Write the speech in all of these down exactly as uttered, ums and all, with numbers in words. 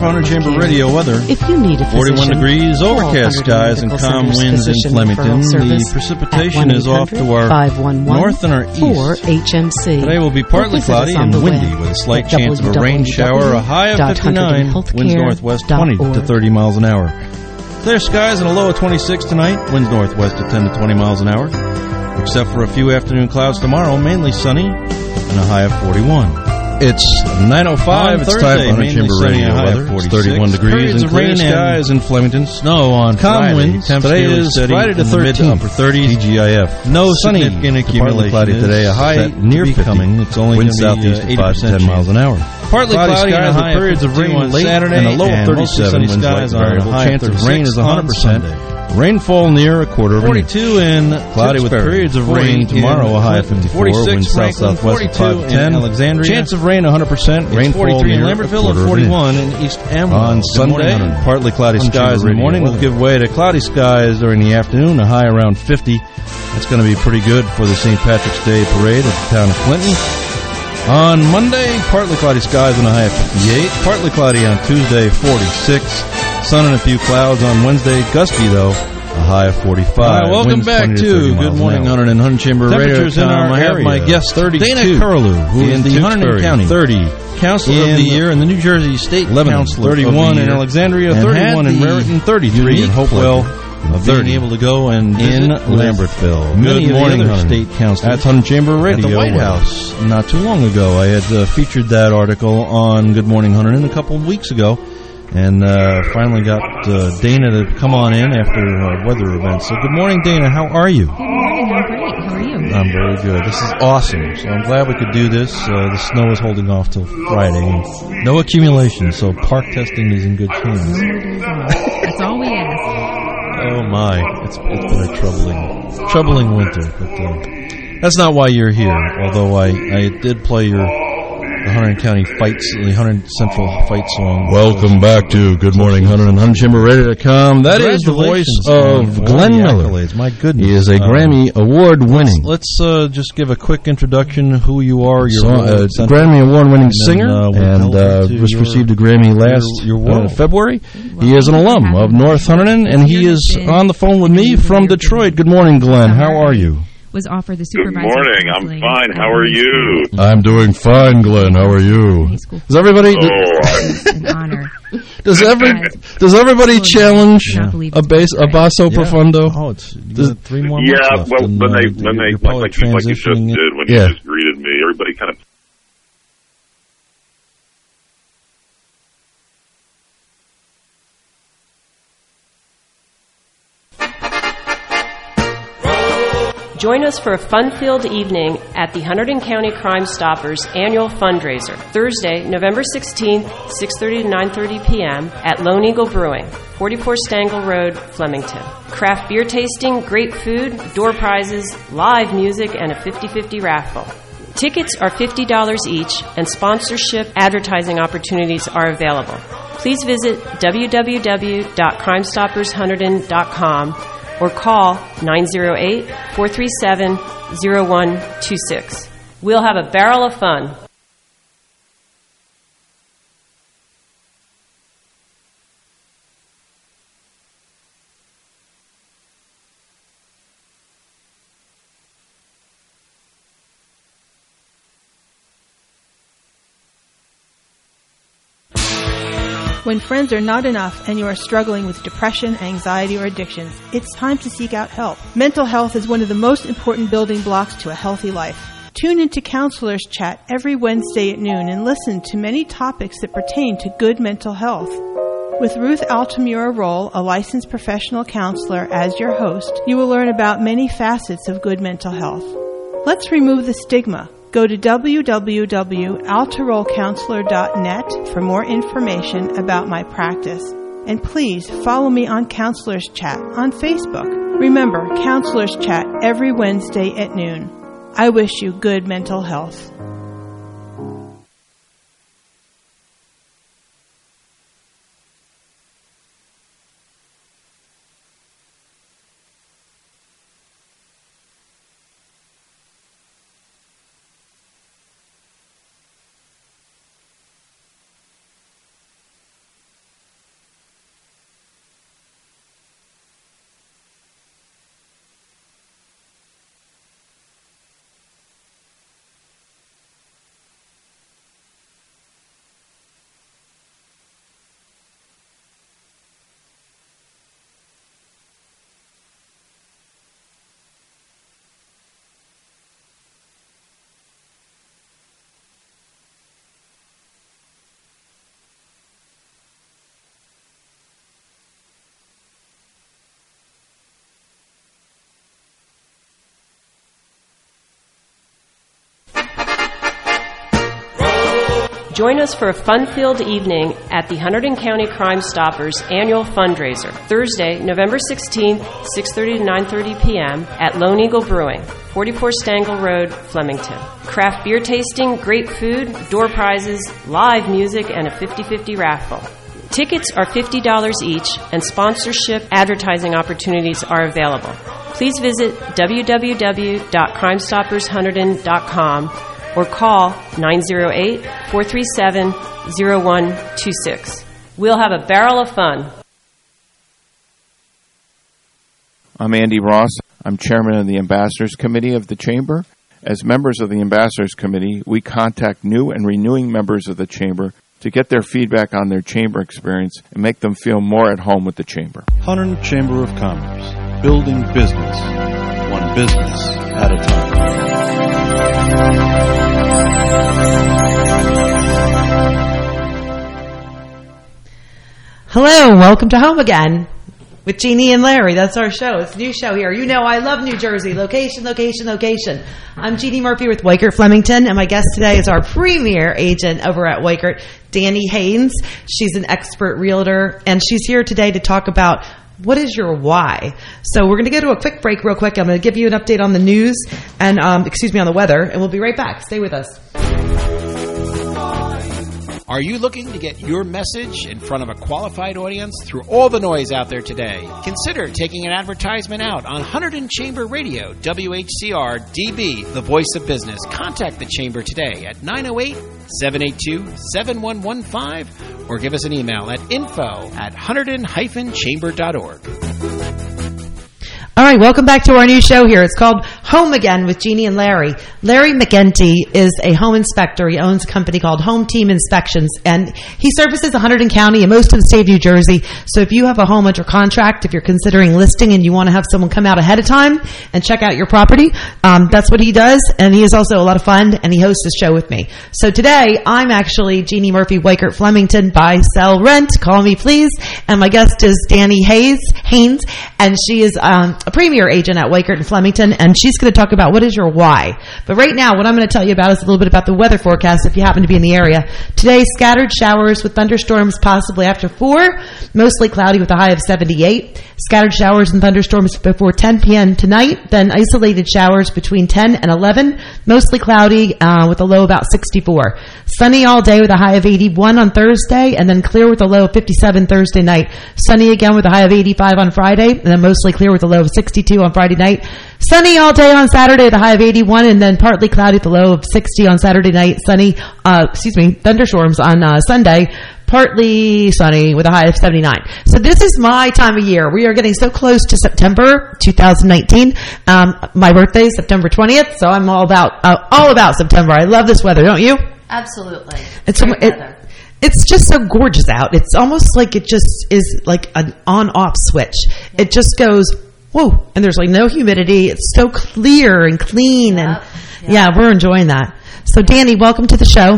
Hunter Chamber Radio weather. If you need a physician, forty-one degrees, overcast skies, and calm winds in Flemington. The precipitation is off to our north and our east. H M C. Today will be partly cloudy and windy with a slight chance of a rain shower, a high of fifty-nine, winds northwest twenty to thirty miles an hour. Clear skies and a low of twenty-six tonight, winds northwest at ten to twenty miles an hour. Except for a few afternoon clouds tomorrow, mainly sunny, and a high of forty-one. It's nine oh five. It's time for Hunter Chamber Radio weather. It's thirty-one degrees and clear skies in Flemington. Snow on calm winds. Today is Friday the thirteenth. thirties. T G I F. No sunny. Significant accumulation. Cloudy today. A high near fifty. Coming. It's only wind southeast at five to ten miles an hour. Partly cloudy and a high periods of rain late Saturday and a low of thirty-seven. Winds light variable. Chance of rain is one hundred percent. Rainfall near a quarter of an inch. forty-two in cloudy with periods of rain tomorrow. A high of fifty-four. Wind south southwest at five to ten. Alexandria. Chance of rain one hundred percent. Rainfall near a quarter of an inch. forty-one in East Amwell. On Sunday, partly cloudy skies in the morning will give way to cloudy skies during the afternoon. A high around fifty. That's going to be pretty good for the Saint Patrick's Day parade at the town of Clinton. On Monday, partly cloudy skies and a high of fifty-eight. Partly cloudy on Tuesday, forty-six. Sun and a few clouds on Wednesday. Gusty, though, a high of forty-five. All right, welcome Winds back to Good Morning Hunter and Hunter Chamber Radio. Temperatures in our area. I have my guest, thirty-two. Dana Curlew, who is the Hunter County thirty. Counselor of the Year in the New Jersey State Council. thirty-one in Alexandria, thirty-one in Raritan, thirty-three in Hopewell. Of being able to go and in Lambertville. Good morning, other state councilors. At Hunter Chamber Radio. At the White House. Not too long ago, I had uh, featured that article on Good Morning Hunter a couple of weeks ago, and uh, finally got uh, Dana to come on in after uh, weather events. So, good morning, Dana. How are you? Good morning. I'm great. How are you? I'm very good. This is awesome. So I'm glad we could do this. Uh, the snow is holding off till Friday. And no accumulation, so park testing is in good hands. That's all we ask. Oh my, it's, it's been a troubling, troubling winter, but uh, that's not why you're here, although I, I did play your the Hunter County Fights, the Hunter Central Fight song. Welcome back to Good Morning Hunter and Hunter Chamber Radio dot com. That is the voice of Glenn Miller. My goodness. He is a uh, Grammy Award-winning. Let's, let's uh, just give a quick introduction, who you are. You're so, uh, a Grammy Award-winning and singer, then, uh, we'll and uh, just your, received a Grammy last your, your uh, February. He is an alum of North Hunterdon, and he is on the phone with me from Detroit. Good morning, Glenn. How are you? Was offered the supervisor. Good morning. I'm fine. How are you? I'm doing fine, Glenn. How are you? Does everybody? Oh, an honor. Does every Does everybody challenge a bass a basso yeah. profundo? Oh, it's does, three more yeah. months left. Well, and, when uh, they when they like, like, you, like you just did when yeah. you just greeted me, everybody kind of. Join us for a fun-filled evening at the Hunterdon County Crime Stoppers annual fundraiser, Thursday, November sixteenth, six thirty to nine thirty p.m. at Lone Eagle Brewing, forty-four Stangle Road, Flemington. Craft beer tasting, great food, door prizes, live music, and a fifty-fifty raffle. Tickets are fifty dollars each, and sponsorship advertising opportunities are available. Please visit w w w dot crime stoppers hunterdon dot com or call nine oh eight, four three seven, oh one two six. We'll have a barrel of fun. When friends are not enough and you are struggling with depression, anxiety, or addictions, it's time to seek out help. Mental health is one of the most important building blocks to a healthy life. Tune into Counselors Chat every Wednesday at noon and listen to many topics that pertain to good mental health. With Ruth Altamura Roll, a licensed professional counselor, as your host, you will learn about many facets of good mental health. Let's remove the stigma. Go to w w w dot altarol counselor dot net for more information about my practice. And please follow me on Counselors Chat on Facebook. Remember, Counselors Chat every Wednesday at noon. I wish you good mental health. Join us for a fun-filled evening at the Hunterdon County Crime Stoppers annual fundraiser, Thursday, November sixteenth, six thirty to nine thirty p.m. at Lone Eagle Brewing, forty-four Stangle Road, Flemington. Craft beer tasting, great food, door prizes, live music, and a fifty-fifty raffle. Tickets are fifty dollars each, and sponsorship advertising opportunities are available. Please visit w w w dot crime stoppers hunterdon dot com or call nine oh eight, four three seven, oh one two six. We'll have a barrel of fun. I'm Andy Ross. I'm chairman of the Ambassadors Committee of the Chamber. As members of the Ambassadors Committee, we contact new and renewing members of the Chamber to get their feedback on their Chamber experience and make them feel more at home with the Chamber. Hunterdon Chamber of Commerce, building business, one business at a time. Hello, welcome to Home Again with Jeannie and Larry. That's our show. It's a new show here. You know I love New Jersey. Location, location, location. I'm Jeannie Murphy with Weichert Flemington, and my guest today is our premier agent over at Weichert, Danny Haynes. She's an expert realtor, and she's here today to talk about what is your why. So we're going to go to a quick break real quick. I'm going to give you an update on the news and, um, excuse me, on the weather, and we'll be right back. Stay with us. Are you looking to get your message in front of a qualified audience through all the noise out there today? Consider taking an advertisement out on Hunterdon Chamber Radio, W H C R D B, the voice of business. Contact the Chamber today at nine oh eight, seven eight two, seven one one five or give us an email at info at hunterdon dash chamber dot org. All right, welcome back to our new show here. It's called Home Again with Jeannie and Larry. Larry McGinty is a home inspector. He owns a company called Home Team Inspections, and he services Hunterdon County and most of the state of New Jersey. So if you have a home under contract, if you're considering listing and you want to have someone come out ahead of time and check out your property, um, that's what he does, and he is also a lot of fun, and he hosts this show with me. So today, I'm actually Jeannie Murphy, Weichert Flemington, buy, sell, rent, call me please, and my guest is Danny Hayes, Haynes, and she is um, a premier agent at Weichert and Flemington, and she's going to talk about what is your why. But right now, what I'm going to tell you about is a little bit about the weather forecast if you happen to be in the area. Today, scattered showers with thunderstorms possibly after four, mostly cloudy with a high of seventy-eight. Scattered showers and thunderstorms before ten p.m. tonight, then isolated showers between ten and eleven, mostly cloudy uh, with a low about sixty-four. Sunny all day with a high of eighty-one on Thursday, and then clear with a low of fifty-seven Thursday night. Sunny again with a high of eighty-five on Friday, and then mostly clear with a low of sixty-two on Friday night. Sunny all day on Saturday with a high of eighty-one, and then partly cloudy with a low of sixty on Saturday night. Sunny, uh, excuse me, thunderstorms on uh, Sunday. Partly sunny with a high of seventy-nine. So this is my time of year. We are getting so close to September two thousand nineteen. Um, my birthday is September twentieth, so I'm all about uh, all about September. I love this weather, don't you? Absolutely. It's it, it's just so gorgeous out. It's almost like it just is like an on-off switch. Yeah. It just goes, whoa, and there's like no humidity. It's so clear and clean, yep. and yep. yeah, we're enjoying that. So Danny, welcome to the show.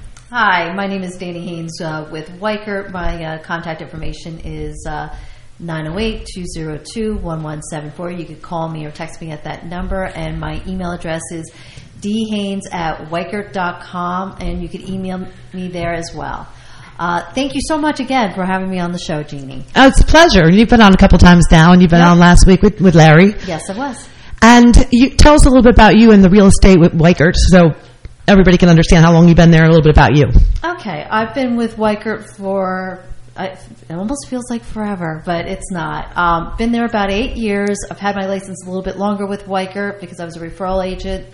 Hi, my name is Danny Haynes uh, with Weichert. My uh, contact information is uh, nine oh eight, two oh two, one one seven four. You can call me or text me at that number, and my email address is d haynes at weichert dot com, and you can email me there as well. Uh, thank you so much again for having me on the show, Jeannie. Oh, it's a pleasure. You've been on a couple times now, and you've been yep. on last week with, with Larry. Yes, I was. And you tell us a little bit about you and the real estate with Weichert, so everybody can understand how long you've been there and a little bit about you. Okay. I've been with Weichert for, uh, it almost feels like forever, but it's not. Um, been there about eight years. I've had my license a little bit longer with Weichert because I was a referral agent.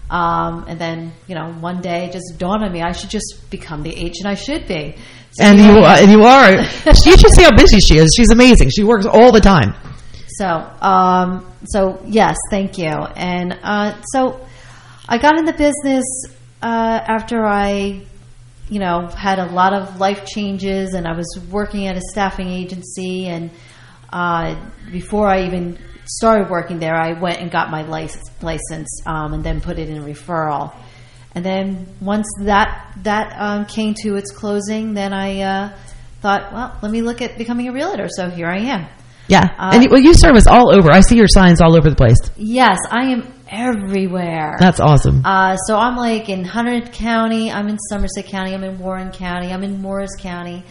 Um, and then, you know, one day it just dawned on me I should just become the agent I should be. So and, you are, and you are. You should see how busy she is. She's amazing. She works all the time. So, um, so yes, thank you. And uh, so I got in the business Uh, after I, you know, had a lot of life changes, and I was working at a staffing agency, and uh, before I even started working there, I went and got my license, license um, and then put it in a referral. And then once that that um, came to its closing, then I uh, thought, well, let me look at becoming a realtor. So here I am. Yeah, uh, and you, well, you service all over. I see your signs all over the place. Yes, I am everywhere. That's awesome. Uh, so I'm like in Hunterdon County, I'm in Somerset County, I'm in Warren County, I'm in Morris County.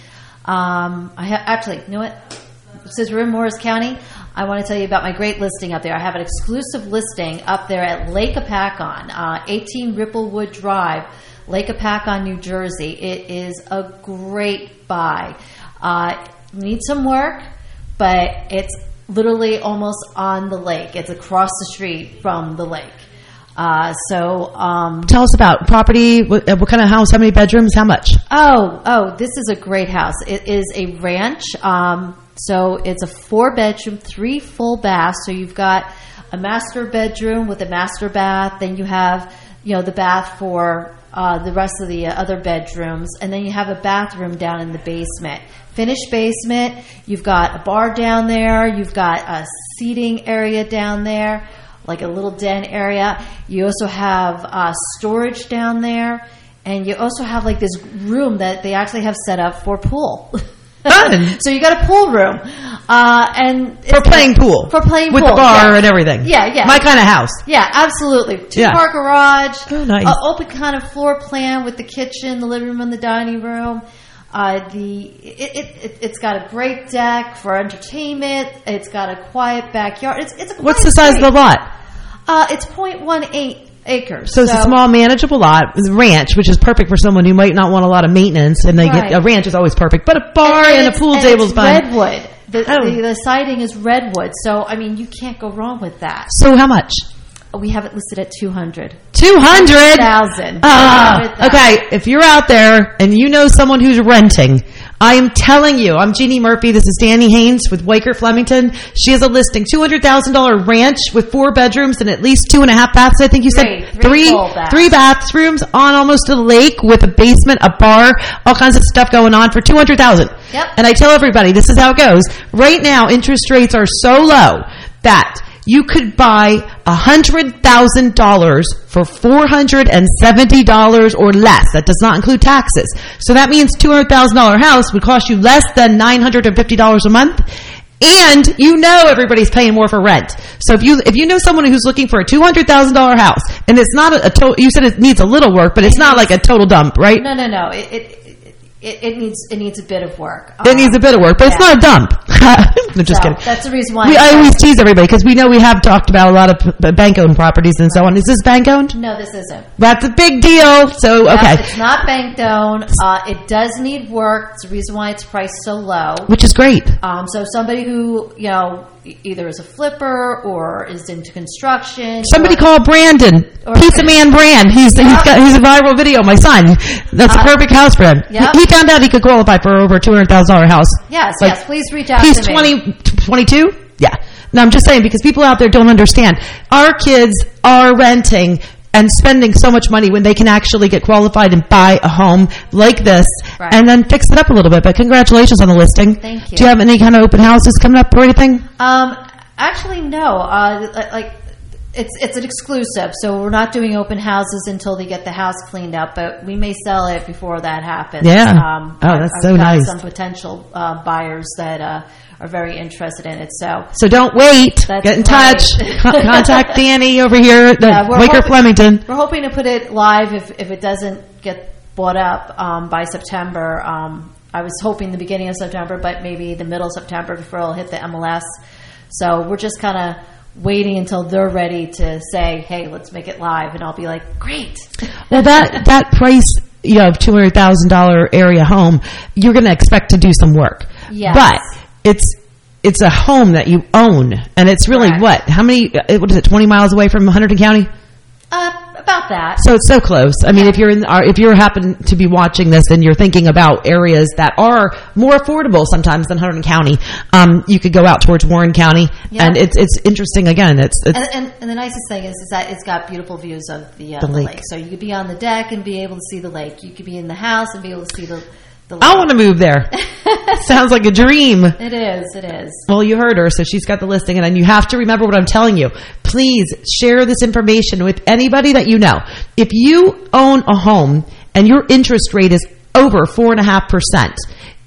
Um, I ha- actually, you know what? Since we're in Morris County, I want to tell you about my great listing up there. I have an exclusive listing up there at Lake Apacon, uh, eighteen Ripplewood Drive, Lake Apacon, New Jersey. It is a great buy. Uh, needs some work, but it's literally almost on the lake. It's across the street from the lake. Uh, so, um, tell us about property. What, what kind of house? How many bedrooms? How much? Oh, oh, this is a great house. It is a ranch. Um, so it's a four bedroom, three full baths. So you've got a master bedroom with a master bath. Then you have, you know, the bath for uh, the rest of the uh, other bedrooms, and then you have a bathroom down in the basement. Finished basement. You've got a bar down there. You've got a seating area down there, like a little den area. You also have uh, storage down there, and you also have like this room that they actually have set up for pool. So you got a pool room, uh, and for playing pool, for playing with pool. the bar yeah. and everything. Yeah, yeah, my kind of house. Yeah, absolutely. Two yeah. car garage, oh, nice. uh, open kind of floor plan with the kitchen, the living room, and the dining room. Uh, the it, it, it it's got a great deck for entertainment. It's got a quiet backyard. It's it's a what's the size street. of the lot? Uh, it's zero point one eight acres. So, so it's a small, manageable lot. It's a ranch, which is perfect for someone who might not want a lot of maintenance. And they right. get a ranch is always perfect, but a bar and, and, and a pool table is fine. Redwood. The, oh. the the siding is redwood. So I mean, you can't go wrong with that. So how much? We have it listed at two hundred. Two hundred thousand. Ah, okay. If you're out there and you know someone who's renting, I am telling you, I'm Jeannie Murphy. This is Danny Haynes with Weichert Flemington. She has a listing, two hundred thousand dollars ranch with four bedrooms and at least two and a half baths. I think you said three, three, three, baths. three bathrooms on almost a lake with a basement, a bar, all kinds of stuff going on for two hundred thousand dollars. Yep. And I tell everybody, this is how it goes. Right now, interest rates are so low that you could buy one hundred thousand dollars for four hundred seventy dollars or less. That does not include taxes. So that means two hundred thousand dollars house would cost you less than nine hundred fifty dollars a month. And you know everybody's paying more for rent. So if you if you know someone who's looking for a two hundred thousand dollars house, and it's not a, a total, you said it needs a little work, but it's not like a total dump, right? No, no, no. It, it It, it needs it needs a bit of work. It um, needs a bit of work, but yeah. It's not a dump. I'm just so, kidding. That's the reason why we, I always tease everybody because we know we have talked about a lot of p- bank-owned properties and so on. Is this bank-owned? No, this isn't. That's a big deal. So, yeah, okay. It's not bank-owned. Uh, it does need work. It's the reason why it's priced so low. Which is great. Um, so somebody who, you know, either is a flipper or is into construction. Somebody or, call Brandon. Pizza Man Brand. He's yep. he's got he's a viral video. My son. That's uh, a perfect house for him. Yep. He, he found out he could qualify for over a two hundred thousand dollars house. Yes, like, yes. Please reach out he's to twenty, me. twenty-two? Yeah. No, I'm just saying because people out there don't understand. Our kids are renting and spending so much money when they can actually get qualified and buy a home like this right. and then fix it up a little bit. But congratulations on the listing. Thank you. Do you have any kind of open houses coming up or anything? Um, actually, no. Uh, like, it's it's an exclusive, so we're not doing open houses until they get the house cleaned up. But we may sell it before that happens. Yeah. Um, oh, that's I've, so I've got nice. Some potential uh, buyers that uh, are very interested in it. So, so don't wait. That's Get in right. touch. Contact Danny over here at yeah, Weichert Flemington. We're hoping to put it live if if it doesn't get bought up um, by September. Um, I was hoping the beginning of September, but maybe the middle of September before it'll hit the M L S. So we're just kind of waiting until they're ready to say, hey, let's make it live. And I'll be like, great. Well, that, that price, you know, of two hundred thousand dollars area home, you're going to expect to do some work. Yes. But it's, it's a home that you own. And it's really Correct. what? How many, what is it, twenty miles away from Hunterdon County? Uh, about that. So it's so close. I mean, if you're in, if you happen to be watching this and you're thinking about areas that are more affordable sometimes than Hunterdon County, um, you could go out towards Warren County, yeah. and it's it's interesting. Again, it's, it's and, and, and the nicest thing is, is that it's got beautiful views of the, uh, the, the lake. lake. So you could be on the deck and be able to see the lake. You could be in the house and be able to see the. the lake. I want to move there. Sounds like a dream. It is. It is. Well, you heard her, so she's got the listing, and you have to remember what I'm telling you. Please share this information with anybody that you know. If you own a home and your interest rate is over four and a half percent,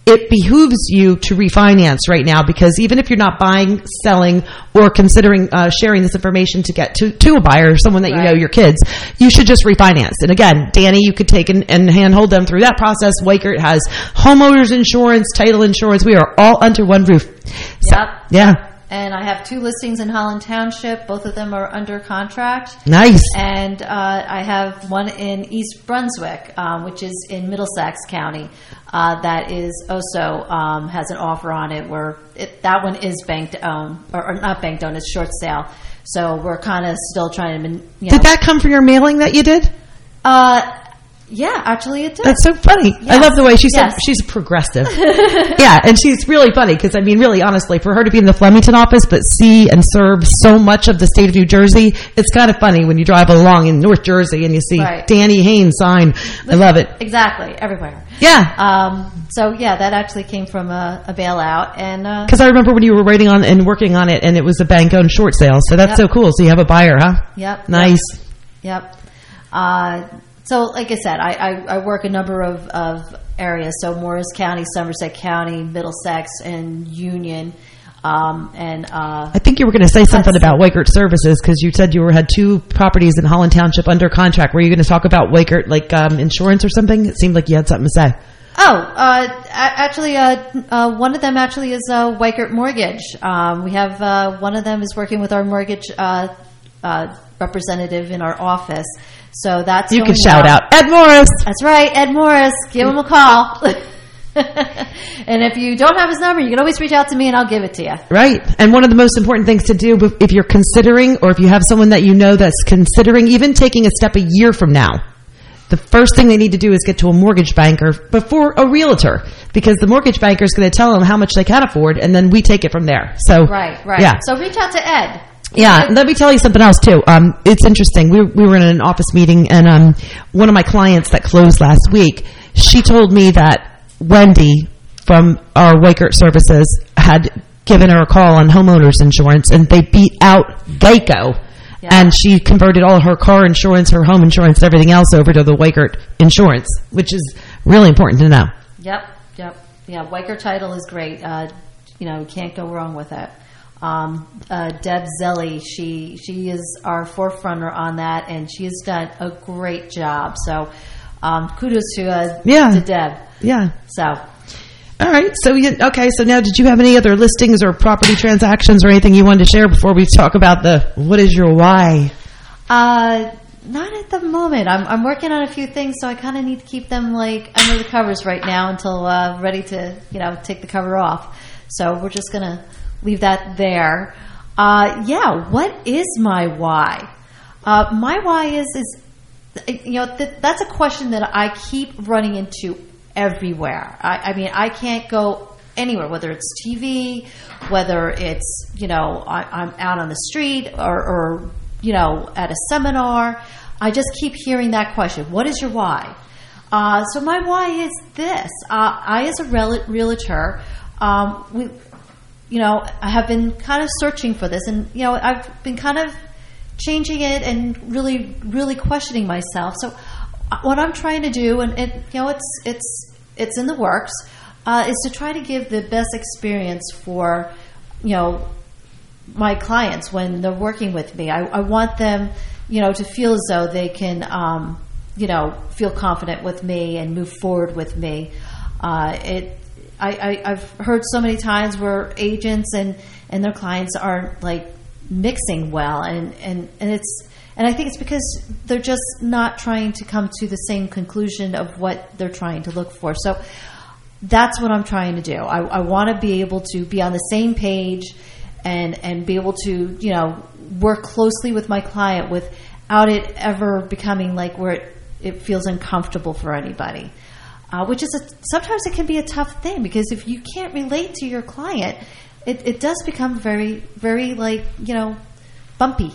it behooves you to refinance right now, because even if you're not buying, selling, or considering uh, sharing this information to get to, to a buyer or someone that right. you know, your kids, you should just refinance. And again, Danny, you could take and, and handhold them through that process. Weichert has homeowners insurance, title insurance. We are all under one roof. So, yep. Yeah. And I have two listings in Holland Township. Both of them are under contract. Nice. And uh, I have one in East Brunswick, um, which is in Middlesex County. Uh, that is also um, has an offer on it where it, that one is bank owned, or, or not bank owned, it's short sale. So we're kind of still trying to. You know. Did that come from your mailing that you did? Uh, yeah, actually it did. That's so funny. Yes. I love the way she said yes. she's progressive. Yeah, and she's really funny because, I mean, really, honestly, for her to be in the Flemington office but see and serve so much of the state of New Jersey, it's kind of funny when you drive along in North Jersey and you see right. Danny Haynes sign. I love it. Exactly, everywhere. Yeah. Um, so, yeah, that actually came from a, a bailout. And because uh, I remember when you were writing on and working on it, and it was a bank-owned short sale. So that's yep. so cool. So you have a buyer, huh? Yep. Nice. Yep. yep. Uh So, like I said, I, I, I work a number of, of areas. So, Morris County, Somerset County, Middlesex, and Union. Um, and uh, I think you were going to say something about Weichert Services, because you said you were, had two properties in Holland Township under contract. Were you going to talk about Weichert, like um, insurance or something? It seemed like you had something to say. Oh, uh, actually, uh, uh, one of them actually is uh, Weichert Mortgage. Um, we have uh, one of them is working with our mortgage uh, uh, representative in our office. So that's you can shout out Ed Morris. That's right, Ed Morris. Give him a call. And if you don't have his number, you can always reach out to me and I'll give it to you. Right. And one of the most important things to do if you're considering, or if you have someone that you know that's considering even taking a step a year from now, the first thing they need to do is get to a mortgage banker before a realtor, because the mortgage banker is going to tell them how much they can afford, and then we take it from there. So right, right. Yeah. So reach out to Ed. Yeah, let me tell you something else too. Um, it's interesting. We we were in an office meeting, and um, one of my clients that closed last week, she told me that Wendy from our Weichert Services had given her a call on homeowners insurance, and they beat out Geico, yeah. and she converted all her car insurance, her home insurance, everything else over to the Weichert insurance, which is really important to know. Yep, yep, yeah. Weichert Title is great. Uh, you know, you can't go wrong with it. Um, uh, Deb Zelli, she she is our forefronter on that, and she has done a great job. So, um, kudos to uh, yeah. to Deb. Yeah. So, all right. So, you, okay. So now, did you have any other listings or property transactions or anything you wanted to share before we talk about the what is your why? Uh, not at the moment. I'm I'm working on a few things, so I kind of need to keep them like under the covers right now until uh, ready to you know take the cover off. So we're just gonna leave that there. Uh, yeah, what is my why? Uh, my why is, is you know, th- that's a question that I keep running into everywhere. I, I mean, I can't go anywhere, whether it's T V, whether it's, you know, I, I'm out on the street or, or, you know, at a seminar. I just keep hearing that question. What is your why? Uh, so my why is this. Uh, I, as a rel- realtor, um, we, you know, I have been kind of searching for this, and, you know, I've been kind of changing it and really, really questioning myself. So what I'm trying to do, and it, you know, it's, it's, it's in the works, uh, is to try to give the best experience for, you know, my clients when they're working with me. I, I want them, you know, to feel as though they can, um, you know, feel confident with me and move forward with me. Uh, it, I, I, I've heard so many times where agents and, and their clients aren't like mixing well, and, and, and it's and I think it's because they're just not trying to come to the same conclusion of what they're trying to look for. So that's what I'm trying to do. I, I want to be able to be on the same page and and be able to, you know, work closely with my client without it ever becoming like where it, it feels uncomfortable for anybody. Uh, which is a, sometimes it can be a tough thing, because if you can't relate to your client, it, it does become very, very like, you know, bumpy.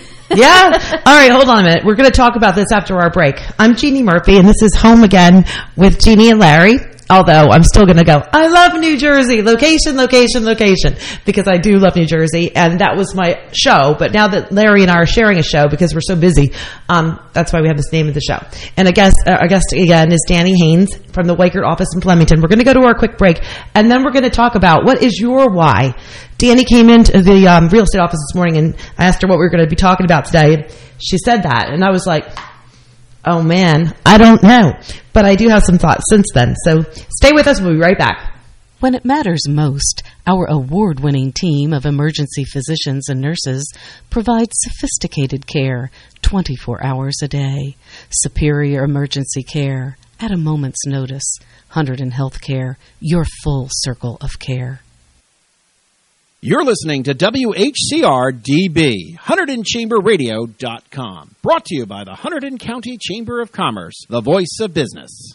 Yeah. All right, hold on a minute. We're going to talk about this after our break. I'm Jeannie Murphy, and this is Home Again with Jeannie and Larry. Although I'm still going to go, I love New Jersey, location, location, location, because I do love New Jersey, and that was my show. But now that Larry and I are sharing a show because we're so busy, um, that's why we have this name of the show. And I guess uh, our guest again is Danny Haynes from the Weichert office in Flemington. We're going to go to our quick break, and then we're going to talk about what is your why. Danny came into the um, real estate office this morning, and I asked her what we were going to be talking about today. She said that, and I was like, oh man, I don't know. But I do have some thoughts since then. So stay with us. We'll be right back. When it matters most, our award-winning team of emergency physicians and nurses provides sophisticated care twenty-four hours a day. Superior emergency care at a moment's notice. Hunterdon Healthcare, your full circle of care. You're listening to W H C R D B, Hunterdon Chamber Radio dot com. Brought to you by the Hunterdon County Chamber of Commerce, the voice of business.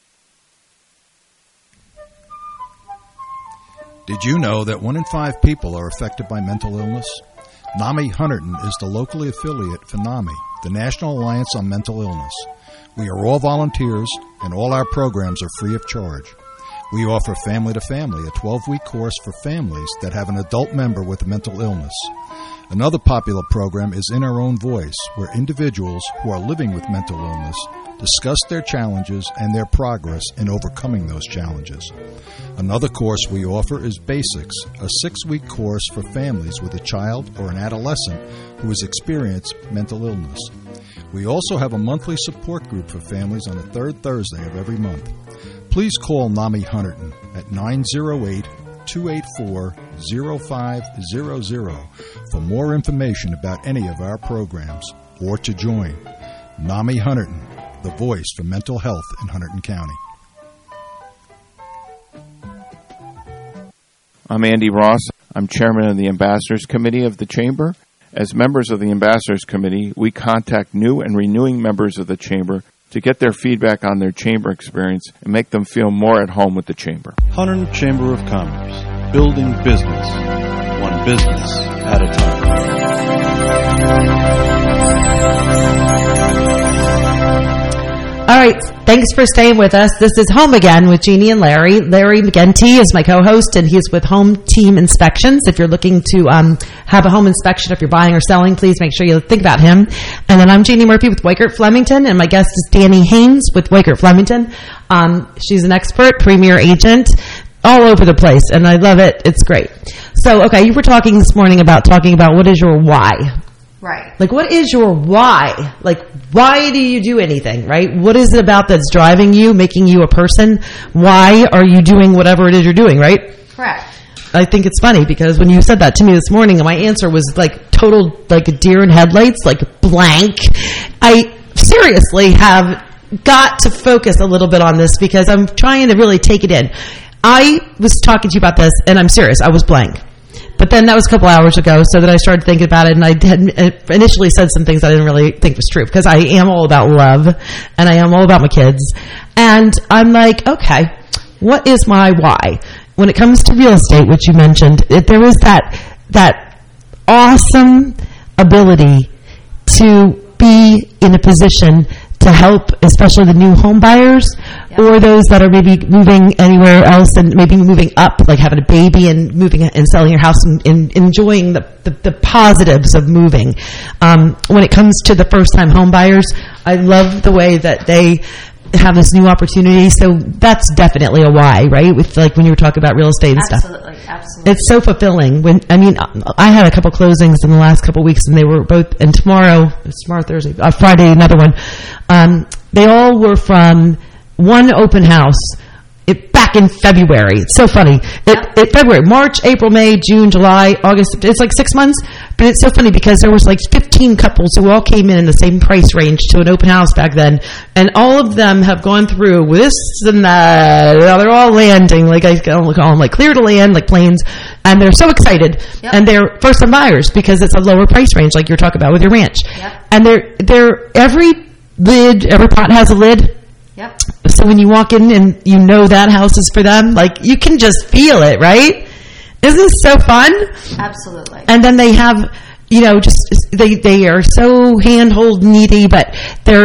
Did you know that one in five people are affected by mental illness? NAMI Hunterdon is the locally affiliate for NAMI, the National Alliance on Mental Illness. We are all volunteers, and all our programs are free of charge. We offer Family to Family, a twelve-week course for families that have an adult member with a mental illness. Another popular program is In Our Own Voice, where individuals who are living with mental illness discuss their challenges and their progress in overcoming those challenges. Another course we offer is Basics, a six-week course for families with a child or an adolescent who has experienced mental illness. We also have a monthly support group for families on the third Thursday of every month. Please call NAMI Hunterdon at nine oh eight, two eight four, oh five hundred for more information about any of our programs or to join. NAMI Hunterdon, the voice for mental health in Hunterdon County. I'm Andy Ross. I'm chairman of the Ambassadors Committee of the Chamber. As members of the Ambassadors Committee, we contact new and renewing members of the Chamber to get their feedback on their Chamber experience and make them feel more at home with the Chamber. Hunterdon Chamber of Commerce, building business, one business at a time. All right, thanks for staying with us. This is Home Again with Jeannie and Larry. Larry McGinty is my co-host, and he's with Home Team Inspections. If you're looking to um, have a home inspection, if you're buying or selling, please make sure you think about him. And then I'm Jeannie Murphy with Weichert Flemington, and my guest is Danny Haynes with Weichert Flemington. Um, she's an expert, premier agent, all over the place, and I love it. It's great. So, okay, you were talking this morning about talking about what is your why. Right. Like, what is your why? Like, why do you do anything, right? What is it about that's driving you, making you a person? Why are you doing whatever it is you're doing, right? Correct. I think it's funny because when you said that to me this morning, my answer was like total, like a deer in headlights, like blank. I seriously have got to focus a little bit on this because I'm trying to really take it in. I was talking to you about this, and I'm serious. I was blank. But then that was a couple hours ago, so that I started thinking about it, and I had initially said some things I didn't really think was true, because I am all about love, and I am all about my kids. And I'm like, okay, what is my why? When it comes to real estate, which you mentioned, it, there is that that awesome ability to be in a position to help, especially the new home buyers, yep. or those that are maybe moving anywhere else and maybe moving up, like having a baby and moving and selling your house and, and enjoying the, the, the positives of moving. Um, when it comes to the first-time home buyers, I love the way that they have this new opportunity. So that's definitely a why, right? With like when you were talking about real estate and absolutely, stuff. Absolutely, it's so fulfilling. When I mean, I had a couple closings in the last couple of weeks, and they were both. And tomorrow, it's tomorrow Thursday, uh, Friday, another one. Um, they all were from one open house. It, back in February. It's so funny. It, it February, March, April, May, June, July, August. It's like six months. But it's so funny because there was like fifteen couples who all came in in the same price range to an open house back then. And all of them have gone through this and that. They're all landing, like I call them, like clear to land, like planes. And they're so excited. Yep. And they're first time buyers because it's a lower price range, like you're talking about with your ranch. Yep. And they're, they're, every lid, every pot has a lid. Yep. So when you walk in and you know that house is for them, like you can just feel it, right? Isn't this so fun? Absolutely. And then they have, you know, just they they are so handhold needy, but they're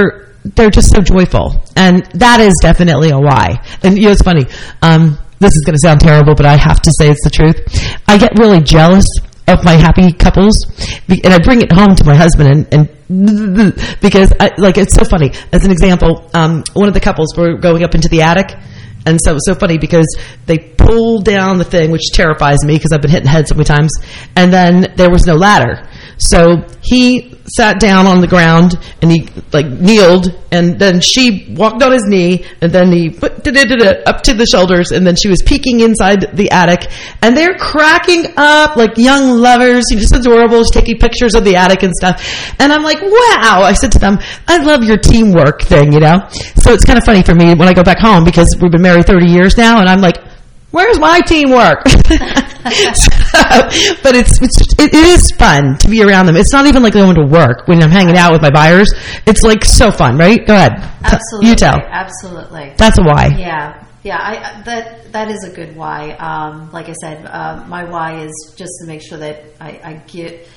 they're just so joyful. And that is definitely a why. And, you know, it's funny. Um, this is going to sound terrible, but I have to say it's the truth. I get really jealous of my happy couples, and I bring it home to my husband, and, and because, I, like, it's so funny. As an example, um, one of the couples were going up into the attic, and so it was so funny because they pulled down the thing, which terrifies me because I've been hitting heads so many times, and then there was no ladder. So he sat down on the ground and he like kneeled, and then she walked on his knee, and then he put up to the shoulders, and then she was peeking inside the attic, and they're cracking up like young lovers. She's just adorable. She's taking pictures of the attic and stuff. And I'm like, wow. I said to them, I love your teamwork thing, you know? So it's kind of funny for me when I go back home, because we've been married thirty years now, and I'm like, where's my teamwork? so, but it's, it's it is fun to be around them. It's not even like going to work when I'm hanging out with my buyers. It's like so fun, right? Go ahead. Absolutely. You tell. Absolutely. That's a why. Yeah. Yeah. I, that, that is a good why. Um, like I said, uh, my why is just to make sure that I, I get,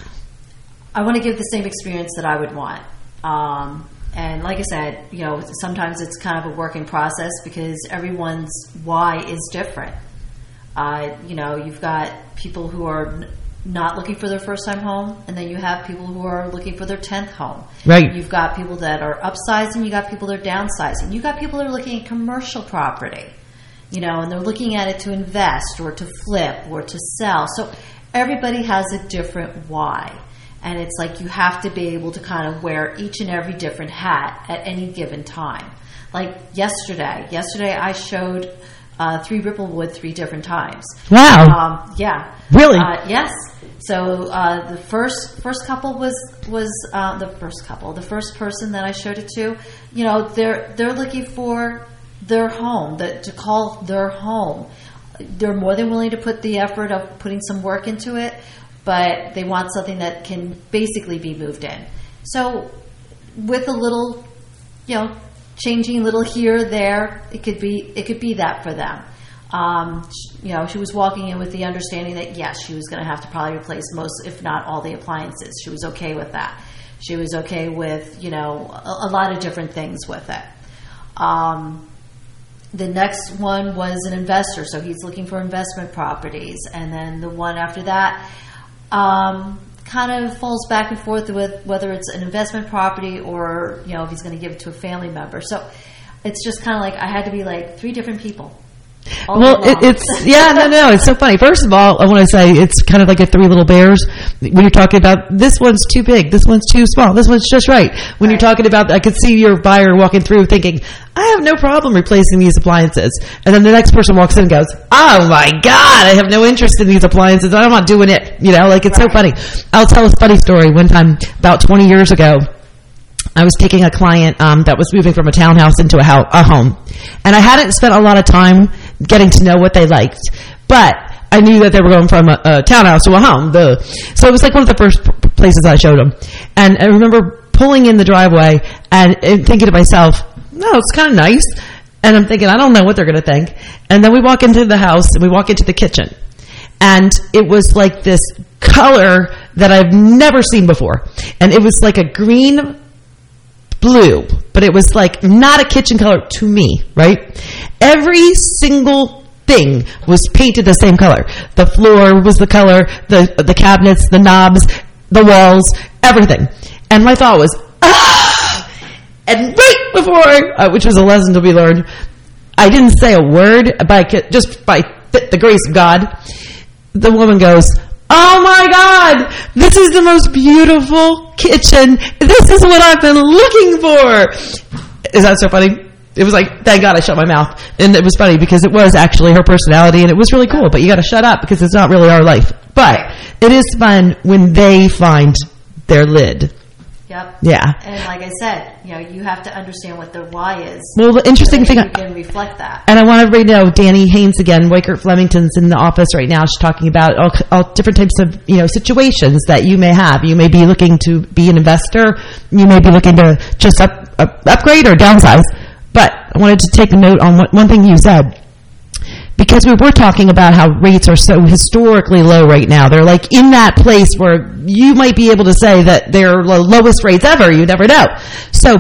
I want to give the same experience that I would want. Um, And like I said, you know, sometimes it's kind of a working process because everyone's why is different. Uh, you know, you've got people who are n- not looking for their first time home, and then you have people who are looking for their tenth home. Right. You've got people that are upsizing, you got people that are downsizing. You've got people that are looking at commercial property, you know, and they're looking at it to invest or to flip or to sell. So everybody has a different why. And it's like you have to be able to kind of wear each and every different hat at any given time. Like yesterday. Yesterday I showed uh, three Ripplewood three different times. Wow. Um, yeah. Really? Uh, yes. So uh, the first first couple was was uh, the first couple. The first person that I showed it to, you know, they're they're looking for their home, the, to call their home. They're more than willing to put the effort of putting some work into it, but they want something that can basically be moved in. So with a little, you know, changing a little here or there, it could be it could be that for them. Um, you know, she was walking in with the understanding that, yes, she was going to have to probably replace most, if not all, the appliances. She was okay with that. She was okay with, you know, a, a lot of different things with it. Um, the next one was an investor, so he's looking for investment properties. And then the one after that um, kind of falls back and forth with whether it's an investment property or, you know, if he's going to give it to a family member. So it's just kind of like I had to be like three different people. All well, it, it's, yeah, no, no, it's so funny. First of all, I want to say it's kind of like a Three Little Bears. When you're talking about this one's too big, this one's too small, this one's just right. When right. you're talking about, I could see your buyer walking through thinking, I have no problem replacing these appliances. And then the next person walks in and goes, oh my God, I have no interest in these appliances. I'm not doing it. You know, like it's right. so funny. I'll tell a funny story. One time, about twenty years ago, I was taking a client um, that was moving from a townhouse into a, house, a home. And I hadn't spent a lot of time getting to know what they liked. But I knew that they were going from a, a townhouse to a home. The, so it was like one of the first p- places I showed them. And I remember pulling in the driveway and, and thinking to myself, no, it's kind of nice. And I'm thinking, I don't know what they're going to think. And then we walk into the house and we walk into the kitchen. And it was like this color that I've never seen before. And it was like a green blue, but it was like not a kitchen color to me, right? Every single thing was painted the same color. The floor was the color, the the cabinets, the knobs, the walls, everything. And my thought was, ah! And right before, uh, which was a lesson to be learned, I didn't say a word, by just by the grace of God. The woman goes, oh my God, this is the most beautiful kitchen. This is what I've been looking for. Is that so funny? It was like, thank God I shut my mouth. And it was funny because it was actually her personality and it was really cool, but you got to shut up because it's not really our life. But it is fun when they find their lid. Yep. Yeah. And like I said, you know, you have to understand what their why is. Well, the interesting so thing, you can reflect that. And I want everybody to know, Danny Haynes again, Weichert Flemington's in the office right now. She's talking about all, all different types of, you know, situations that you may have. You may be looking to be an investor. You may be looking to just up, up, upgrade or downsize. But I wanted to take a note on what, one thing you said. Because we were talking about how rates are so historically low right now. They're like in that place where you might be able to say that they're the lowest rates ever. You never know. So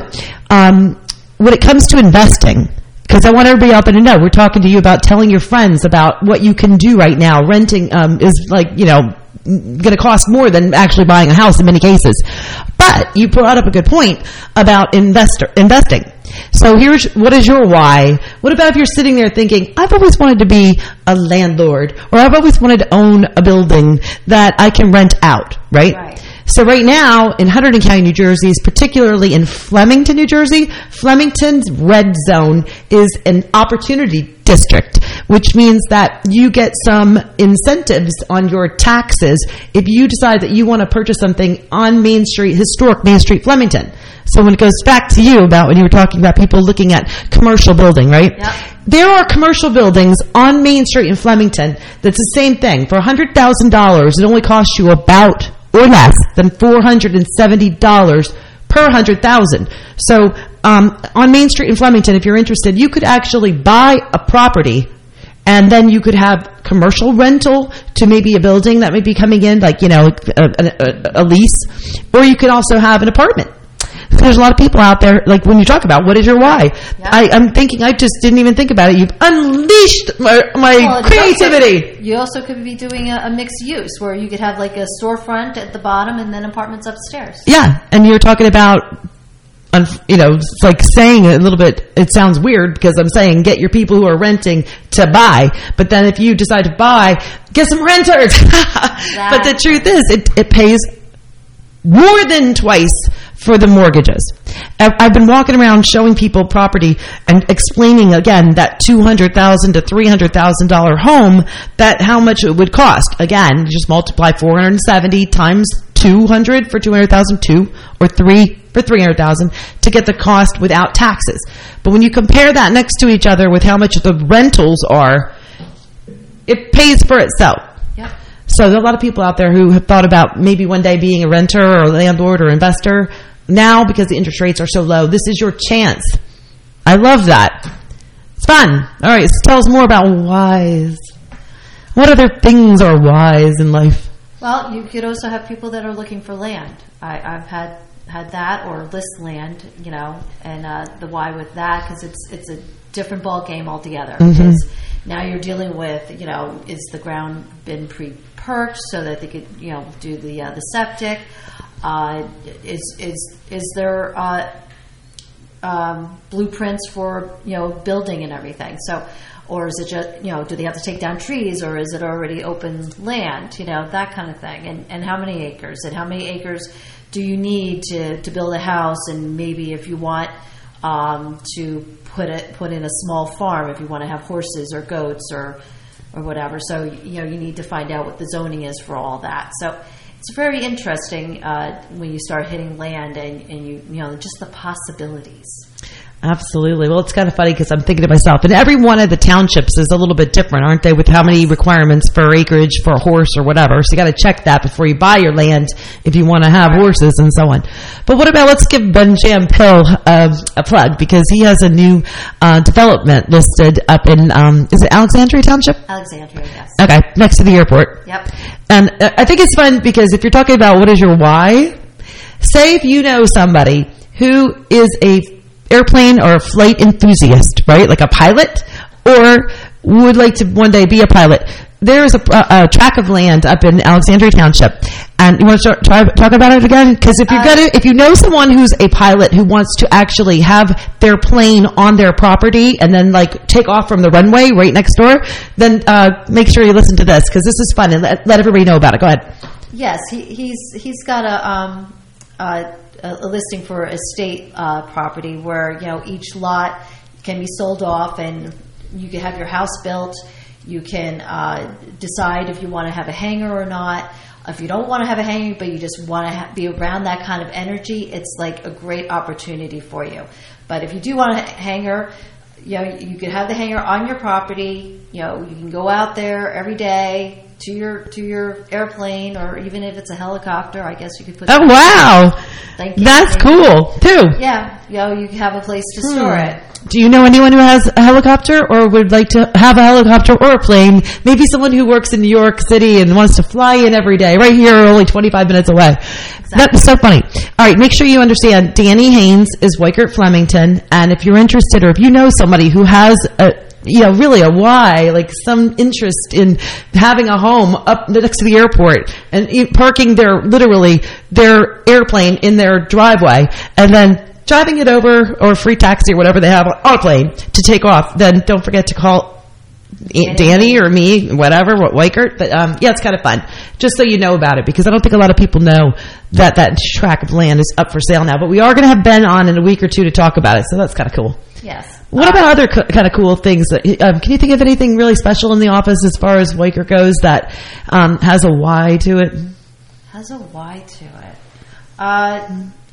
um, when it comes to investing, because I want everybody out there to know, we're talking to you about telling your friends about what you can do right now. Renting um, is like, you know, going to cost more than actually buying a house in many cases. But you brought up a good point about investor investing. So here's, what is your why? What about if you're sitting there thinking, I've always wanted to be a landlord, or I've always wanted to own a building that I can rent out, right? Right. So right now in Hunterdon County, New Jersey, particularly in Flemington, New Jersey, Flemington's red zone is an opportunity district, which means that you get some incentives on your taxes if you decide that you want to purchase something on Main Street, historic Main Street, Flemington. So when it goes back to you about when you were talking about people looking at commercial building, right? Yep. There are commercial buildings on Main Street in Flemington that's the same thing. For one hundred thousand dollars, it only costs you about or less than four hundred seventy dollars per one hundred thousand dollars. So um, on Main Street in Flemington, if you're interested, you could actually buy a property and then you could have commercial rental to maybe a building that may be coming in, like, you know, a, a, a lease, or you could also have an apartment. So there's a lot of people out there, like when you talk about what is your why, yeah. I, I'm thinking, I just didn't even think about it. You've unleashed my, my well, creativity. Also, you also could be doing a, a mixed use where you could have like a storefront at the bottom and then apartments upstairs. Yeah, and you're talking about, you know, it's like saying it a little bit, it sounds weird because I'm saying get your people who are renting to buy, but then if you decide to buy, get some renters. But the truth is, it, it pays more than twice for the mortgages. I've been walking around showing people property and explaining again that two hundred thousand dollars to three hundred thousand dollars home, that how much it would cost. Again, just multiply four hundred seventy times two hundred for two hundred thousand, two or three for three hundred thousand to get the cost without taxes. But when you compare that next to each other with how much the rentals are, it pays for itself. Yep. So there are a lot of people out there who have thought about maybe one day being a renter or a landlord or investor. Now, because the interest rates are so low, this is your chance. I love that. It's fun. All right, so tell us more about whys. What other things are whys in life? Well, you could also have people that are looking for land. I, I've had had that, or list land, you know, and uh, the why with that, because it's it's a different ball game altogether. Mm-hmm. Because now you're dealing with, you know, is the ground been pre-perked so that they could, you know, do the uh, the septic. Uh, is is is there uh, um, blueprints for, you know, building and everything? So, or is it just, you know, do they have to take down trees, or is it already open land? You know, that kind of thing. And and how many acres? And how many acres do you need to, to build a house? And maybe if you want um, to put it put in a small farm, if you want to have horses or goats or or whatever. So, you know, you need to find out what the zoning is for all that. So. It's very interesting uh, when you start hitting land and, and you you know, just the possibilities. Absolutely. Well, it's kind of funny because I'm thinking to myself, and every one of the townships is a little bit different, aren't they, with how many requirements for acreage for a horse or whatever. So you got to check that before you buy your land if you want to have horses and so on. But what about, let's give Ben Jampill uh, a plug, because he has a new uh, development listed up in, um, is it Alexandria Township? Alexandria, yes. Okay, next to the airport. Yep. And uh, I think it's fun because if you're talking about what is your why, say if you know somebody who is a airplane or a flight enthusiast, right? Like a pilot, or would like to one day be a pilot. There is a, a, a tract of land up in Alexandria Township, and you want to start, try, talk about it again? Because if you uh, if you know someone who's a pilot who wants to actually have their plane on their property and then like take off from the runway right next door, then uh, make sure you listen to this, because this is fun, and let, let everybody know about it. Go ahead. Yes, he, he's he's got a. Um, uh, a listing for estate uh, property where, you know, each lot can be sold off and you can have your house built. You can uh, decide if you want to have a hangar or not. If you don't want to have a hangar, but you just want to ha- be around that kind of energy, it's like a great opportunity for you. But if you do want a hangar, you know, you could have the hangar on your property. You know, you can go out there every day, to your to your airplane, or even if it's a helicopter, I guess you could put. Oh wow, Thank you. That's Thank cool you. too. Yeah, you know, you have a place to Hmm. store it. Do you know anyone who has a helicopter or would like to have a helicopter or a plane? Maybe someone who works in New York City and wants to fly in every day, right here, only twenty-five minutes away. Exactly. That's so funny. All right, make sure you understand Danny Haynes is Weikert Flemington, and if you're interested or if you know somebody who has a, you know, really a why, like some interest in having a home up next to the airport and parking their, literally, their airplane in their driveway, and then driving it over, or free taxi or whatever they have on a plane to take off, then don't forget to call Danny, Danny or me, whatever, what Weikert. But um, yeah, it's kind of fun, just so you know about it, because I don't think a lot of people know that that tract of land is up for sale now. But we are going to have Ben on in a week or two to talk about it, so that's kind of cool. Yes. What uh, about other co- kind of cool things? That, um, can you think of anything really special in the office as far as Weikert goes that um, has a why to it? Has a why to it. Uh,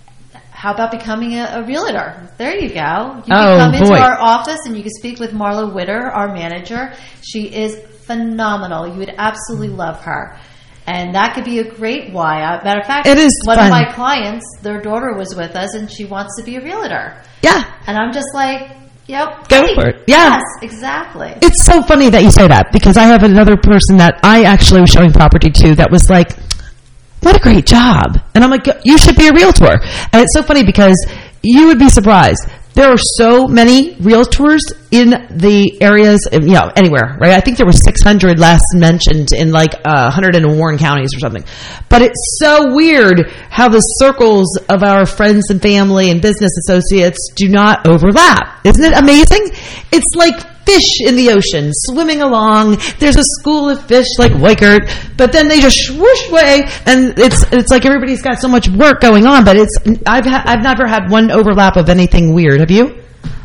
how about becoming a, a realtor? There you go. You can oh, come into boy. our office and you can speak with Marla Witter, our manager. She is phenomenal. You would absolutely love her. And that could be a great why. Uh, matter of fact, it is one fun. of my clients, their daughter was with us and she wants to be a realtor. Yeah. And I'm just like, yep. Go hey, for it. Yeah. Yes, exactly. It's so funny that you say that, because I have another person that I actually was showing property to that was like, what a great job. And I'm like, you should be a realtor. And it's so funny because you would be surprised. There are so many realtors in the areas, you know, anywhere, right? I think there were six hundred last mentioned in like uh, one hundred in Warren counties or something. But it's so weird how the circles of our friends and family and business associates do not overlap. Isn't it amazing? It's like fish in the ocean swimming along. There's a school of fish like Weikert, but then they just swoosh away, and it's it's like everybody's got so much work going on. But it's I've ha- I've never had one overlap of anything weird. Have you?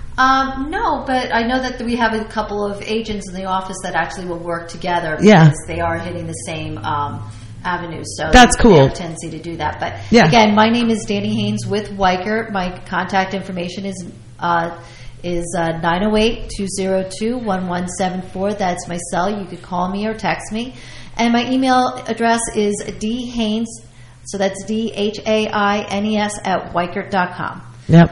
Um, no, but I know that we have a couple of agents in the office that actually will work together because yeah. they are hitting the same um, avenues. So that's they, cool. They have a tendency to do that. But yeah. again, my name is Danny Haynes with Weikert. My contact information is uh, is uh, nine oh eight, two oh two, one one seven four. That's my cell. You could call me or text me. And my email address is dhaynes, so that's D H A I N E S at Weikert dot com. Yep.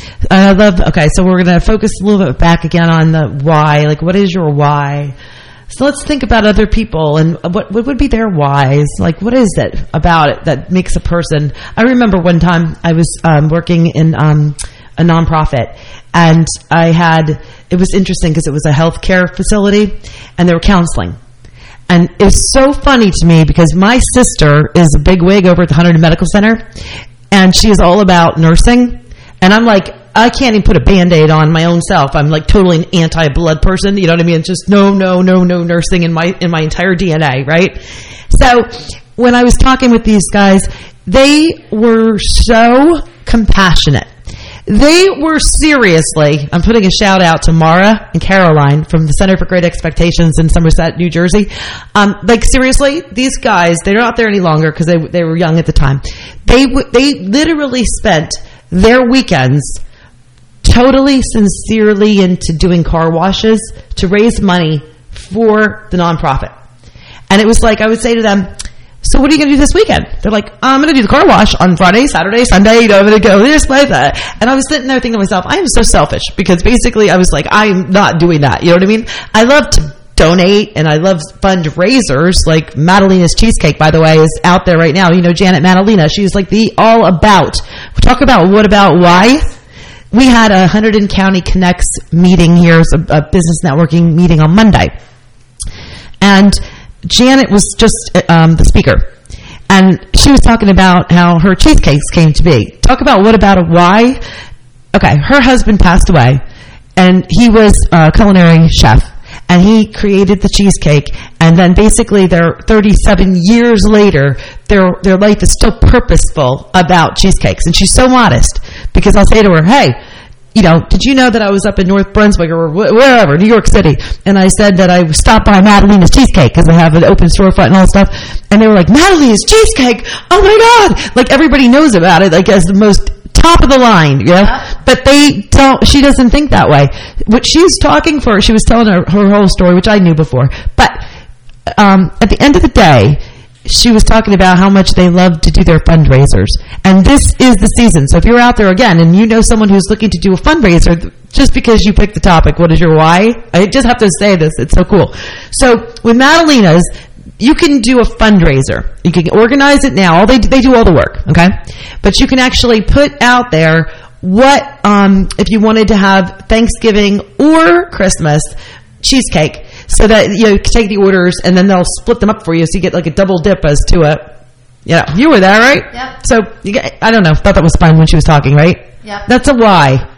I love, okay, so we're going to focus a little bit back again on the why. Like, what is your why? So let's think about other people and what, what would be their whys? Like, what is it about it that makes a person? I remember one time I was um, working in um, a nonprofit, and I had, it was interesting because it was a healthcare facility, and they were counseling. And it was so funny to me because my sister is a big wig over at the Huntington Medical Center, and she is all about nursing. And I'm like, I can't even put a Band-Aid on my own self. I'm like totally an anti-blood person. You know what I mean? It's just no, no, no, no nursing in my in my entire D N A, right? So when I was talking with these guys, they were so compassionate. They were seriously, I'm putting a shout out to Mara and Caroline from the Center for Great Expectations in Somerset, New Jersey. Um, like seriously, these guys, they're not there any longer because they they were young at the time. They they literally spent their weekends totally sincerely into doing car washes to raise money for the nonprofit. And it was like, I would say to them, so what are you going to do this weekend? They're like, I'm going to do the car wash on Friday, Saturday, Sunday, you know, I'm going to go this, way, that. And I was sitting there thinking to myself, I am so selfish, because basically I was like, I'm not doing that. You know what I mean? I love to donate, and I love fundraisers. Like Madalina's Cheesecake, by the way, is out there right now. You know, Janet Madalina, she's like the all about. We talk about what about why. We had a Hunterdon County Connects meeting here, a, a business networking meeting on Monday. And Janet was just um, the speaker. And she was talking about how her cheesecakes came to be. Talk about what about a why. Okay, her husband passed away, and he was a culinary chef. And he created the cheesecake, and then basically they're thirty-seven years later, their their life is still purposeful about cheesecakes. And she's so modest, because I'll say to her, hey, you know, did you know that I was up in North Brunswick or wherever, New York City, and I said that I stopped by Madalina's Cheesecake because they have an open storefront and all that stuff, and they were like, Madalina's Cheesecake, oh my God, like everybody knows about it, like as the most top of the line, you know, yeah. But they don't, she doesn't think that way. What she's talking for, she was telling her, her whole story, which I knew before, but um, at the end of the day, she was talking about how much they love to do their fundraisers. And this is the season. So if you're out there again and you know someone who's looking to do a fundraiser, just because you picked the topic, what is your why? I just have to say this. It's so cool. So with Madalina's, you can do a fundraiser. You can organize it now. They, they do all the work, okay? But you can actually put out there what, um, if you wanted to have Thanksgiving or Christmas cheesecake, so that, you know, you can take the orders and then they'll split them up for you so you get like a double dip as to it. Yeah, you were there, right? Yep. So, you get, I don't know, thought that was fun when she was talking, right? Yep. That's a why.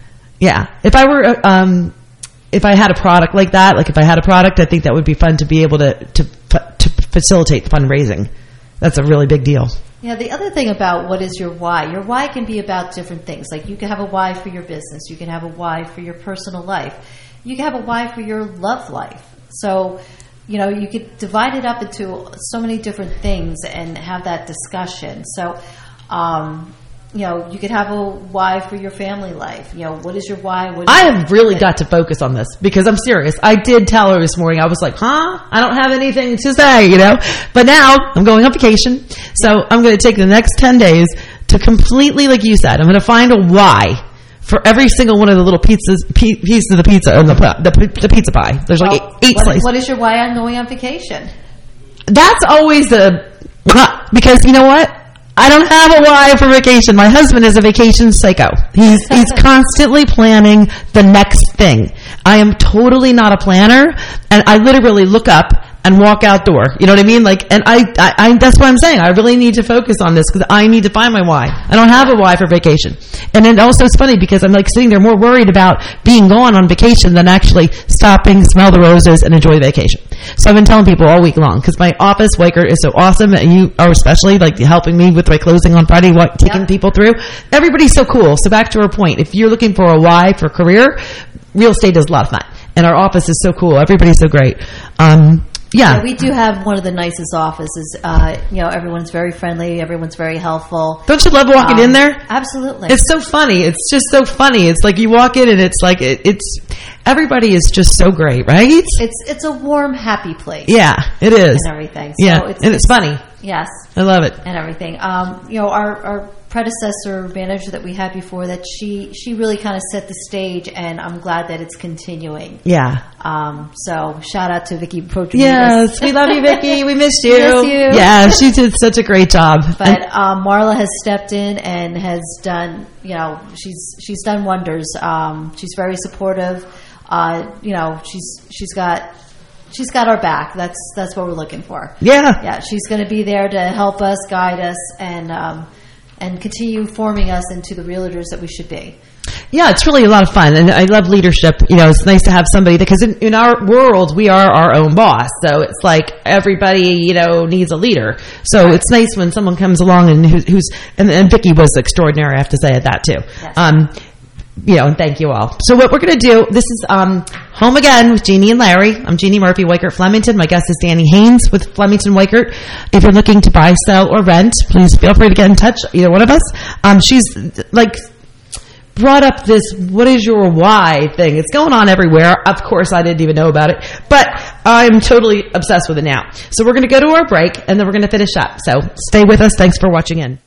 Yeah. If I were, um, if I had a product like that, like if I had a product, I think that would be fun to be able to, to, to facilitate fundraising. That's a really big deal. Yeah, the other thing about what is your why, your why can be about different things. Like you can have a why for your business. You can have a why for your personal life. You can have a why for your love life. So, you know, you could divide it up into so many different things and have that discussion. So, um, you know, you could have a why for your family life. You know, what is your why? What is I have really got to focus on this because I'm serious. I did tell her this morning. I was like, huh? I don't have anything to say, you know? But now I'm going on vacation. So I'm going to take the next ten days to completely, like you said, I'm going to find a why for every single one of the little pizzas, p- pieces of the pizza, or the, the, the pizza pie. There's like well, eight, eight what, slices. What is your why on going on vacation? That's always a, because you know what? I don't have a why for vacation. My husband is a vacation psycho. He's he's constantly planning the next thing. I am totally not a planner, and I literally look up and walk outdoor. You know what I mean? Like, and I, I, I that's what I'm saying. I really need to focus on this because I need to find my why. I don't have a why for vacation. And then also it's funny because I'm like sitting there more worried about being gone on vacation than actually stopping, smell the roses, and enjoy the vacation. So I've been telling people all week long because my office, Weichert, is so awesome, and you are especially like helping me with my closing on Friday, what, taking yep. people through. Everybody's so cool. So back to our point, if you're looking for a why for career, real estate is a lot of fun. And our office is so cool. Everybody's so great. Um, Yeah. yeah, we do have one of the nicest offices. Uh, you know, everyone's very friendly. Everyone's very helpful. Don't you love walking um, in there? Absolutely. It's so funny. It's just so funny. It's like you walk in and it's like it, it's everybody is just so great, right? It's it's a warm, happy place. Yeah, it is. And everything. So yeah, it's, and it's, it's funny. Yes, I love it. And everything. Um, you know, our our predecessor manager that we had before that, she she really kind of set the stage, and I'm glad that it's continuing. Yeah. Um, so shout out to Vicky Protramidas. Yes, we love you, Vicky. We missed you. We miss you. Yeah, she did such a great job. But um, Marla has stepped in and has done, you know, she's she's done wonders. Um, she's very supportive. Uh, you know, she's she's got. She's got our back. That's that's what we're looking for. Yeah, yeah. She's going to be there to help us, guide us, and um, and continue forming us into the realtors that we should be. Yeah, it's really a lot of fun, and I love leadership. You know, it's nice to have somebody because in, in our world we are our own boss. So it's like everybody, you know, needs a leader. So it's nice when someone comes along and who, who's and, and Vicky was extraordinary. I have to say at that too. Yes. Um, you know, and thank you all. So what we're going to do, this is um, Home Again with Jeannie and Larry. I'm Jeannie Murphy, Weichert Flemington. My guest is Danny Haynes with Flemington Weichert. If you're looking to buy, sell, or rent, please feel free to get in touch, either one of us. Um, she's like brought up this what is your why thing. It's going on everywhere. Of course, I didn't even know about it, but I'm totally obsessed with it now. So we're going to go to our break, and then we're going to finish up. So stay with us. Thanks for watching in.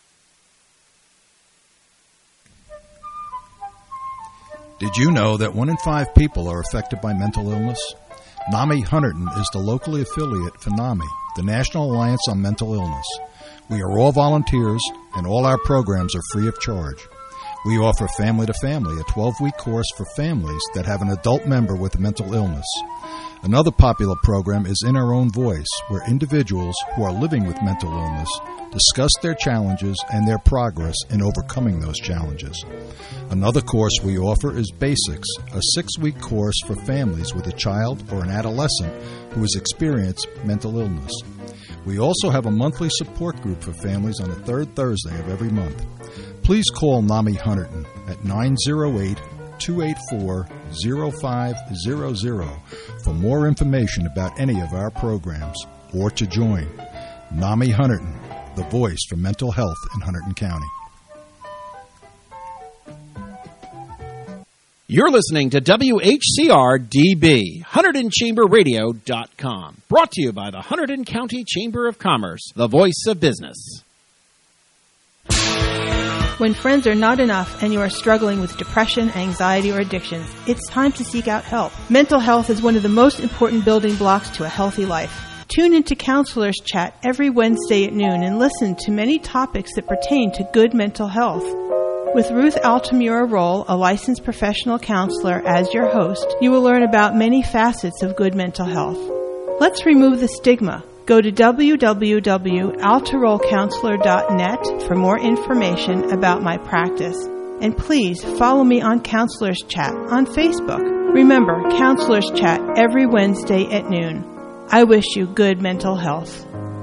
Did you know that one in five people are affected by mental illness? NAMI Hunterdon is the locally affiliate for NAMI, the National Alliance on Mental Illness. We are all volunteers, and all our programs are free of charge. We offer Family to Family, a twelve-week course for families that have an adult member with a mental illness. Another popular program is In Our Own Voice, where individuals who are living with mental illness discuss their challenges and their progress in overcoming those challenges. Another course we offer is Basics, a six-week course for families with a child or an adolescent who has experienced mental illness. We also have a monthly support group for families on the third Thursday of every month. Please call NAMI Hunterdon at nine oh eight, two eight four, oh five hundred for more information about any of our programs or to join. NAMI Hunterdon, the voice for mental health in Hunterdon County. You're listening to W H C R D B, Hunterdon Chamber Radio dot com. Brought to you by the Hunterdon County Chamber of Commerce, the voice of business. When friends are not enough and you are struggling with depression, anxiety, or addictions, it's time to seek out help. Mental health is one of the most important building blocks to a healthy life. Tune into Counselors Chat every Wednesday at noon and listen to many topics that pertain to good mental health. With Ruth Altamura Roll, a licensed professional counselor, as your host, you will learn about many facets of good mental health. Let's remove the stigma. Go to w w w dot altaroll counselor dot net for more information about my practice. And please follow me on Counselors Chat on Facebook. Remember, Counselors Chat every Wednesday at noon. I wish you good mental health.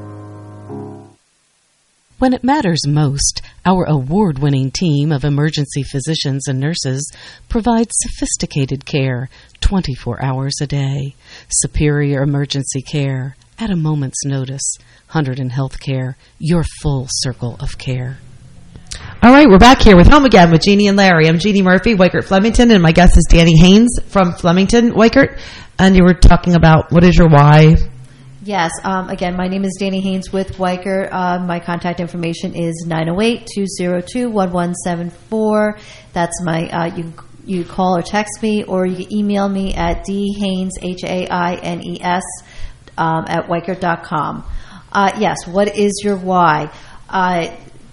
When it matters most, our award-winning team of emergency physicians and nurses provides sophisticated care twenty-four hours a day. Superior emergency care at a moment's notice. Hunterdon Healthcare, your full circle of care. All right, we're back here with Home Again with Jeannie and Larry. I'm Jeannie Murphy, Weikert Flemington, and my guest is Danny Haynes from Flemington, Weikert. And you were talking about what is your why? Yes. Um, again, my name is Danny Haynes with Weikert. Uh, my contact information is nine oh eight, two oh two, one one seven four. That's my, uh, you you call or text me, or you can email me at dhaynes, H A I N E S, um, at weikert dot com. Uh, yes, what is your why? Uh,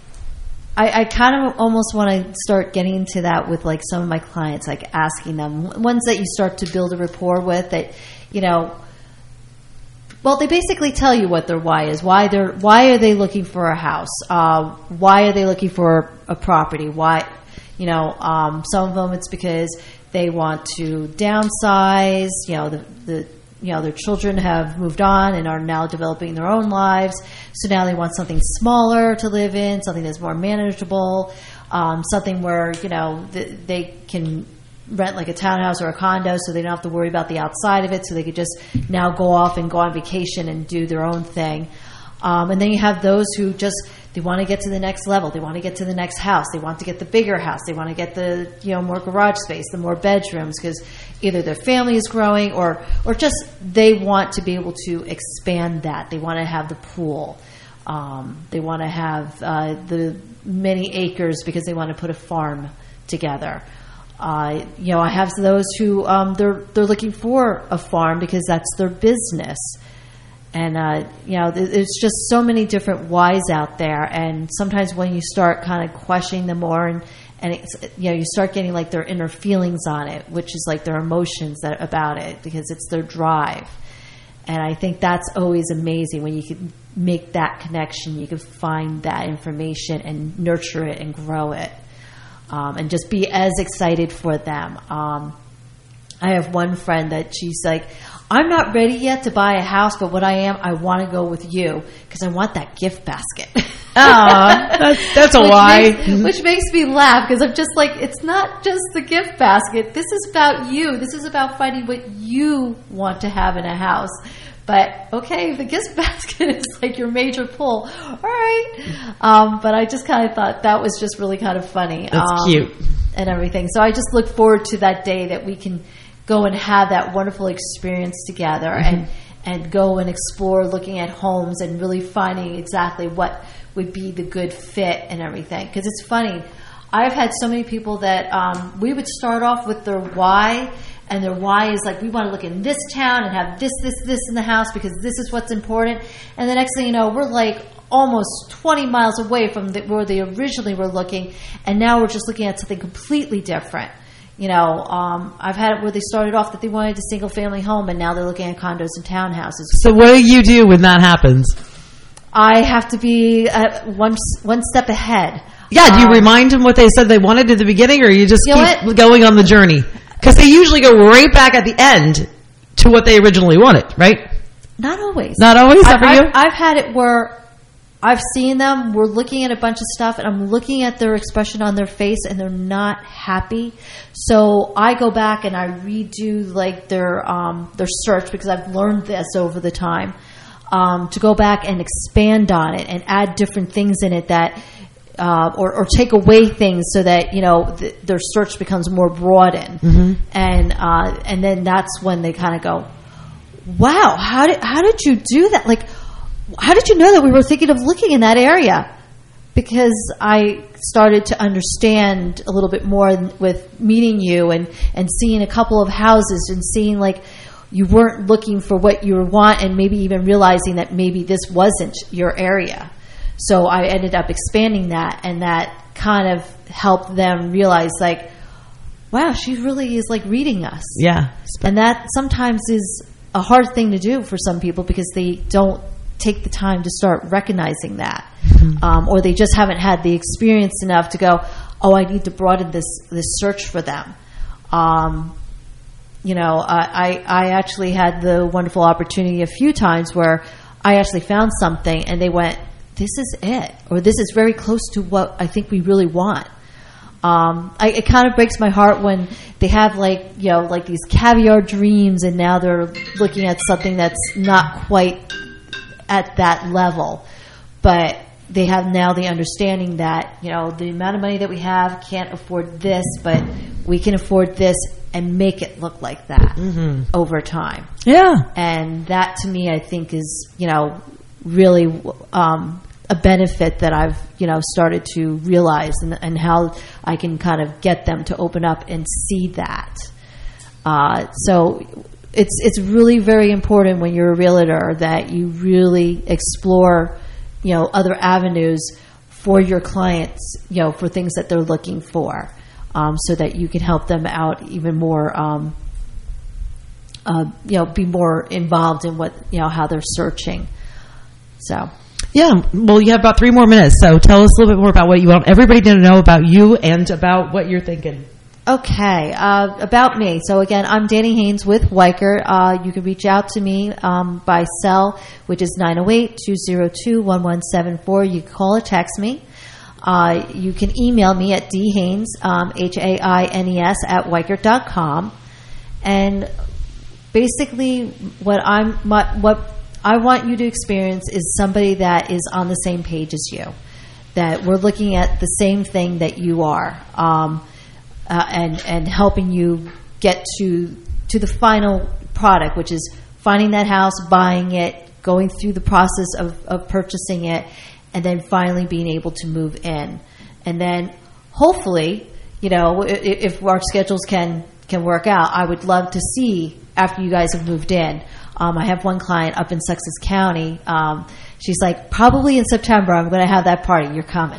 I, I kind of almost want to start getting into that with like some of my clients, like asking them, ones that you start to build a rapport with that, you know, well, they basically tell you what their why is. Why they're why are they looking for a house? Uh, why are they looking for a property? Why, you know, um, some of them it's because they want to downsize. You know, the the you know their children have moved on and are now developing their own lives. So now they want something smaller to live in, something that's more manageable, um, something where you know th- they can rent like a townhouse or a condo so they don't have to worry about the outside of it, so they could just now go off and go on vacation and do their own thing. Um, and then you have those who just, they want to get to the next level. They want to get to the next house. They want to get the bigger house. They want to get the, you know, more garage space, the more bedrooms, because either their family is growing or, or just they want to be able to expand that. They want to have the pool. Um, they want to have uh, the many acres because they want to put a farm together. Uh, you know, I have those who um, they're they're looking for a farm because that's their business, and uh, you know, there's just so many different whys out there. And sometimes when you start kind of questioning them more, and and it's, you know, you start getting like their inner feelings on it, which is like their emotions that about it, because it's their drive. And I think that's always amazing when you can make that connection. You can find that information and nurture it and grow it. Um, and just be as excited for them. Um, I have one friend that she's like, I'm not ready yet to buy a house, but what I am, I want to go with you because I want that gift basket. Aw, that's, that's a which why. Makes, which makes me laugh because I'm just like, it's not just the gift basket. This is about you. This is about finding what you want to have in a house. But, okay, the gift basket is like your major pull. All right. Um, but I just kind of thought that was just really kind of funny. That's um, cute. And everything. So I just look forward to that day that we can go and have that wonderful experience together mm-hmm. and, and go and explore looking at homes and really finding exactly what would be the good fit and everything. Because it's funny. I've had so many people that um, we would start off with their why. And their why is like, we want to look in this town and have this, this, this in the house because this is what's important. And the next thing you know, we're like almost twenty miles away from the, where they originally were looking. And now we're just looking at something completely different. You know, um, I've had it where they started off that they wanted a single family home and now they're looking at condos and townhouses. So what do you do when that happens? I have to be uh, one, one step ahead. Yeah, do you um, remind them what they said they wanted at the beginning or you just you keep going on the journey? Because they usually go right back at the end to what they originally wanted, right? Not always. Not always? I, for I've, you? I've had it where I've seen them, we're looking at a bunch of stuff, and I'm looking at their expression on their face, and they're not happy. So I go back and I redo like their um, their search, because I've learned this over the time, um, to go back and expand on it and add different things in it that uh, or, or take away things so that, you know, th- their search becomes more broadened. Mm-hmm. And, uh, and then that's when they kind of go, wow, how did, how did you do that? Like, how did you know that we were thinking of looking in that area? Because I started to understand a little bit more with meeting you and, and seeing a couple of houses and seeing like you weren't looking for what you want and maybe even realizing that maybe this wasn't your area. So I ended up expanding that, and that kind of helped them realize like, wow, she really is like reading us. Yeah. And that sometimes is a hard thing to do for some people because they don't take the time to start recognizing that. Mm-hmm. Um, or they just haven't had the experience enough to go, oh, I need to broaden this, this search for them. Um, you know, I, I actually had the wonderful opportunity a few times where I actually found something and they went, this is it, or this is very close to what I think we really want. Um, I, it kind of breaks my heart when they have like, you know, like these caviar dreams and now they're looking at something that's not quite at that level. But they have now the understanding that, you know, the amount of money that we have can't afford this, but we can afford this and make it look like that mm-hmm. over time. Yeah. And that to me, I think is, you know, really um, a benefit that I've, you know, started to realize and, and how I can kind of get them to open up and see that. Uh, so it's it's really very important when you're a realtor that you really explore, you know, other avenues for your clients, you know, for things that they're looking for, um, so that you can help them out even more, um, uh, you know, be more involved in what, you know, how they're searching. So, yeah, well, you have about three more minutes, so tell us a little bit more about what you want everybody to know about you and about what you're thinking. Okay, uh, about me. So again, I'm Danny Haynes with Weichert. Uh, you can reach out to me um, by cell, which is nine oh eight, two oh two, one one seven four. You can call or text me. Uh, you can email me at dhaynes, um, H A I N E S, at weichert dot com. And basically what I'm my, what I want you to experience is somebody that is on the same page as you, that we're looking at the same thing that you are, um, uh, and and helping you get to to the final product, which is finding that house, buying it, going through the process of, of purchasing it, and then finally being able to move in. And then hopefully, you know, if, if our schedules can can work out, I would love to see after you guys have moved in. Um, I have one client up in Sussex County. Um, she's like, probably in September, I'm going to have that party. You're coming.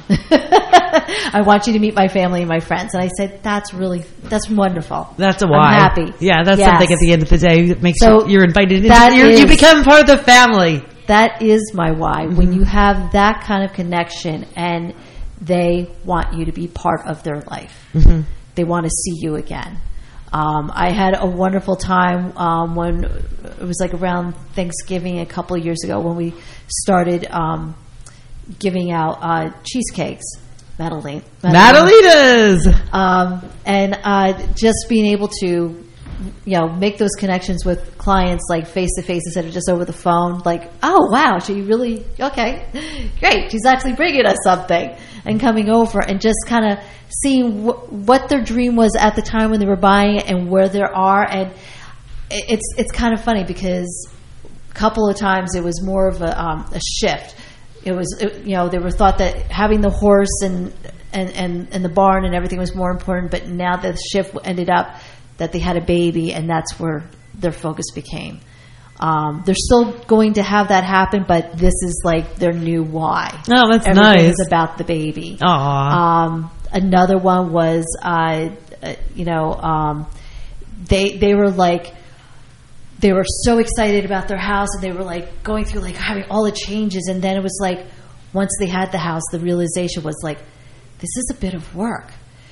I want you to meet my family and my friends. And I said, that's really, that's wonderful. That's a why. I'm happy. Yeah, that's yes. something at the end of the day that makes so you, you're invited. That into, is, you become part of the family. That is my why. Mm-hmm. When you have that kind of connection and they want you to be part of their life. Mm-hmm. They want to see you again. Um, I had a wonderful time um, when it was like around Thanksgiving a couple of years ago when we started um, giving out uh, cheesecakes, Madeline, Madelitas, um, and uh, just being able to, you know, make those connections with clients like face to face instead of just over the phone. Like, oh wow, she really okay, great. She's actually bringing us something and coming over and just kind of seeing wh- what their dream was at the time when they were buying it and where they are. And it's it's kind of funny because a couple of times it was more of a, um, a shift. It was, it, you know, they were thought that having the horse and, and, and, and the barn and everything was more important, but now the shift ended up that they had a baby, and that's where their focus became. Um, they're still going to have that happen, but this is like their new why. Oh, that's Everything nice. is about the baby. Aww. Um, another one was, uh, uh, you know, um, they they were like, they were so excited about their house, and they were like going through like having all the changes, and then it was like once they had the house, the realization was like, this is a bit of work.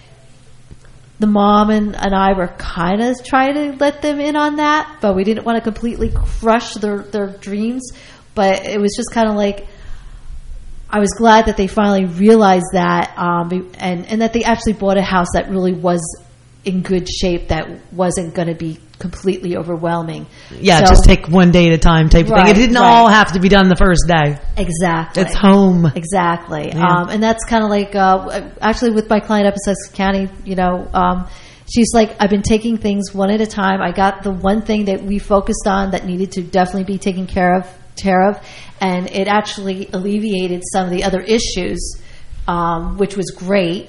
The mom and, and I were kind of trying to let them in on that, but we didn't want to completely crush their, their dreams. But it was just kind of like, I was glad that they finally realized that, um, and, and that they actually bought a house that really was in good shape that wasn't going to be completely overwhelming. Yeah, so, just take one day at a time type right, thing. It didn't right. all have to be done the first day. Exactly. It's home. Exactly. Yeah. Um, and that's kind of like, uh, actually with my client up in Sussex County, you know, um, she's like, I've been taking things one at a time. I got the one thing that we focused on that needed to definitely be taken care of, care of and it actually alleviated some of the other issues, um, which was great.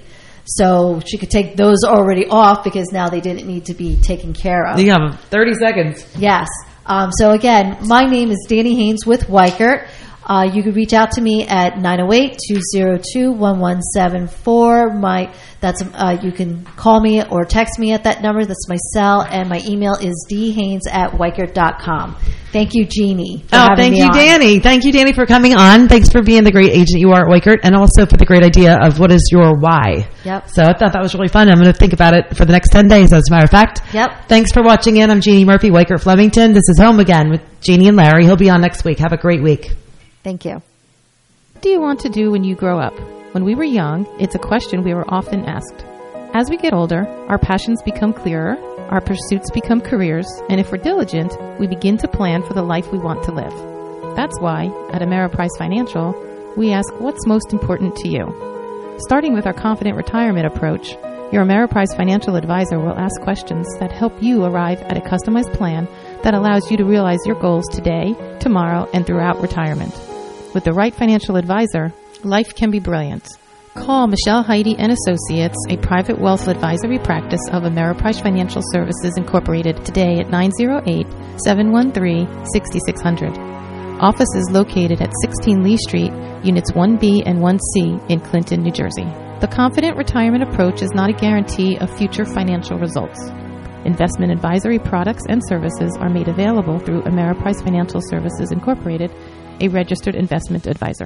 So she could take those already off because now they didn't need to be taken care of. You have thirty seconds. Yes. Um, so again, my name is Danny Haynes with Weichert. Uh, you can reach out to me at nine oh eight, two oh two, one one seven four. My that's uh, you can call me or text me at that number. That's my cell, and my email is d haynes at weichert dot com. Thank you, Jeannie. For oh, having thank me you, on. Danny. Thank you, Danny, for coming on. Thanks for being the great agent you are at Weichert, and also for the great idea of what is your why. Yep. So I thought that was really fun. I'm going to think about it for the next ten days, as a matter of fact. Yep. Thanks for watching in. I'm Jeannie Murphy, Weichert Flemington. This is Home Again with Jeannie and Larry. He'll be on next week. Have a great week. Thank you. What do you want to do when you grow up? When we were young, it's a question we were often asked. As we get older, our passions become clearer, our pursuits become careers, and if we're diligent, we begin to plan for the life we want to live. That's why, at Ameriprise Financial, we ask what's most important to you. Starting with our Confident Retirement approach, your Ameriprise Financial advisor will ask questions that help you arrive at a customized plan that allows you to realize your goals today, tomorrow, and throughout retirement. With the right financial advisor, life can be brilliant. Call Michelle Heidi and Associates, a private wealth advisory practice of Ameriprise Financial Services Incorporated, today at nine oh eight, seven one three, six six zero zero. Office is located at sixteen Lee Street, Units one B and one C in Clinton, New Jersey. The Confident Retirement approach is not a guarantee of future financial results. Investment advisory products and services are made available through Ameriprise Financial Services Incorporated, a registered investment advisor.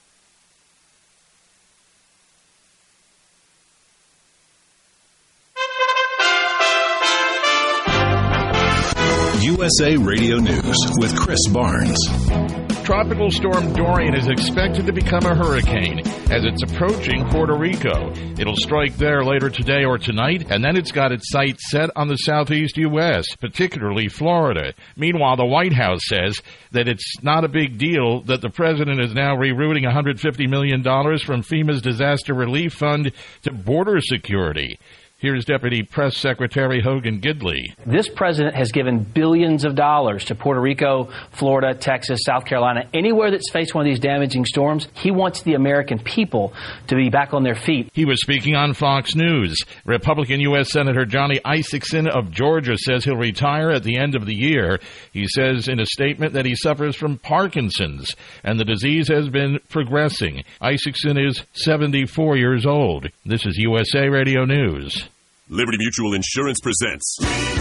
U S A Radio News with Chris Barnes. Tropical storm Dorian is expected to become a hurricane as it's approaching Puerto Rico. It'll strike there later today or tonight, and then it's got its sights set on the southeast U S, particularly Florida. Meanwhile, the White House says that it's not a big deal that the president is now rerouting one hundred fifty million dollars from FEMA's Disaster Relief Fund to border security. Here's Deputy Press Secretary Hogan Gidley. This president has given billions of dollars to Puerto Rico, Florida, Texas, South Carolina, anywhere that's faced one of these damaging storms. He wants the American people to be back on their feet. He was speaking on Fox News. Republican U S Senator Johnny Isakson of Georgia says he'll retire at the end of the year. He says in a statement that he suffers from Parkinson's and the disease has been progressing. Isakson is seventy-four years old. This is U S A Radio News. Liberty Mutual Insurance presents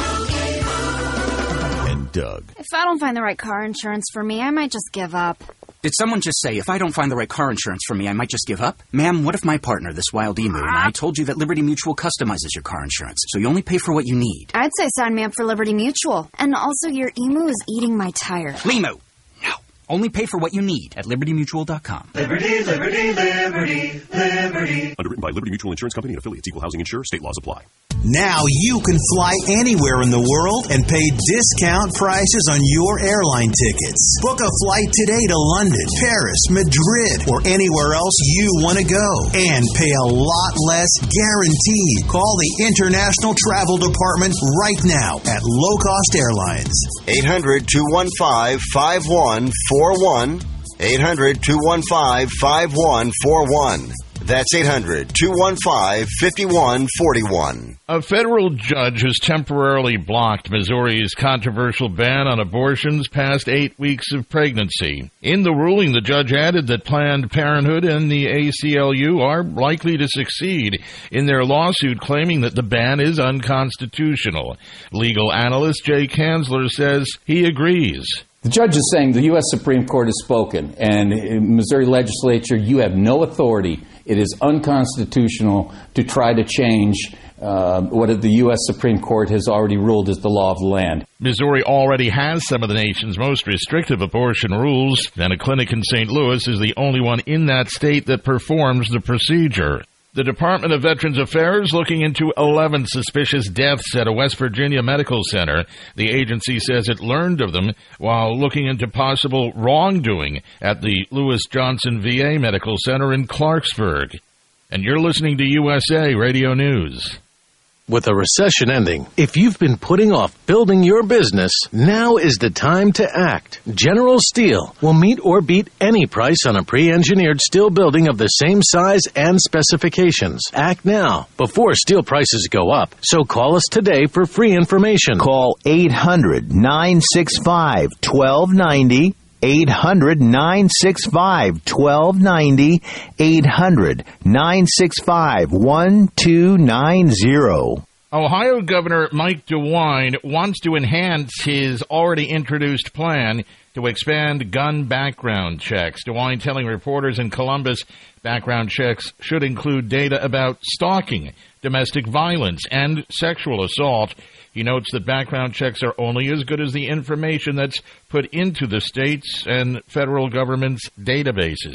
and Doug. If I don't find the right car insurance for me, I might just give up. Did someone just say, if I don't find the right car insurance for me, I might just give up? Ma'am, what if my partner, this wild emu, and I told you that Liberty Mutual customizes your car insurance, so you only pay for what you need? I'd say sign me up for Liberty Mutual. And also, your emu is eating my tire. Lemu! No. Only pay for what you need at liberty mutual dot com. Liberty, liberty, liberty, liberty. Underwritten by Liberty Mutual Insurance Company and affiliates. Equal housing insurer. State laws apply. Now you can fly anywhere in the world and pay discount prices on your airline tickets. Book a flight today to London, Paris, Madrid, or anywhere else you want to go. And pay a lot less guaranteed. Call the International Travel Department right now at Low Cost Airlines. eight hundred, two one five, five one four one. eight hundred, two one five, five one four one. That's eight hundred, two one five, five one four one. A federal judge has temporarily blocked Missouri's controversial ban on abortions past eight weeks of pregnancy. In the ruling, the judge added that Planned Parenthood and the A C L U are likely to succeed in their lawsuit claiming that the ban is unconstitutional. Legal analyst Jay Kanzler says he agrees. The judge is saying the U S Supreme Court has spoken, and in Missouri legislature, you have no authority. It is unconstitutional to try to change uh, what the U S Supreme Court has already ruled is the law of the land. Missouri already has some of the nation's most restrictive abortion rules, and a clinic in Saint Louis is the only one in that state that performs the procedure. The Department of Veterans Affairs looking into eleven suspicious deaths at a West Virginia medical center. The agency says it learned of them while looking into possible wrongdoing at the Lewis Johnson V A Medical Center in Clarksburg. And you're listening to U S A Radio News. With a recession ending, if you've been putting off building your business, now is the time to act. General Steel will meet or beat any price on a pre-engineered steel building of the same size and specifications. Act now, before steel prices go up. So call us today for free information. Call eight hundred, nine six five, one two nine zero. eight hundred, nine six five, one two nine zero. eight hundred, nine six five, one two nine zero. Ohio Governor Mike DeWine wants to enhance his already introduced plan to expand gun background checks. DeWine telling reporters in Columbus background checks should include data about stalking, domestic violence, and sexual assault. He notes that background checks are only as good as the information that's put into the states and federal government's databases.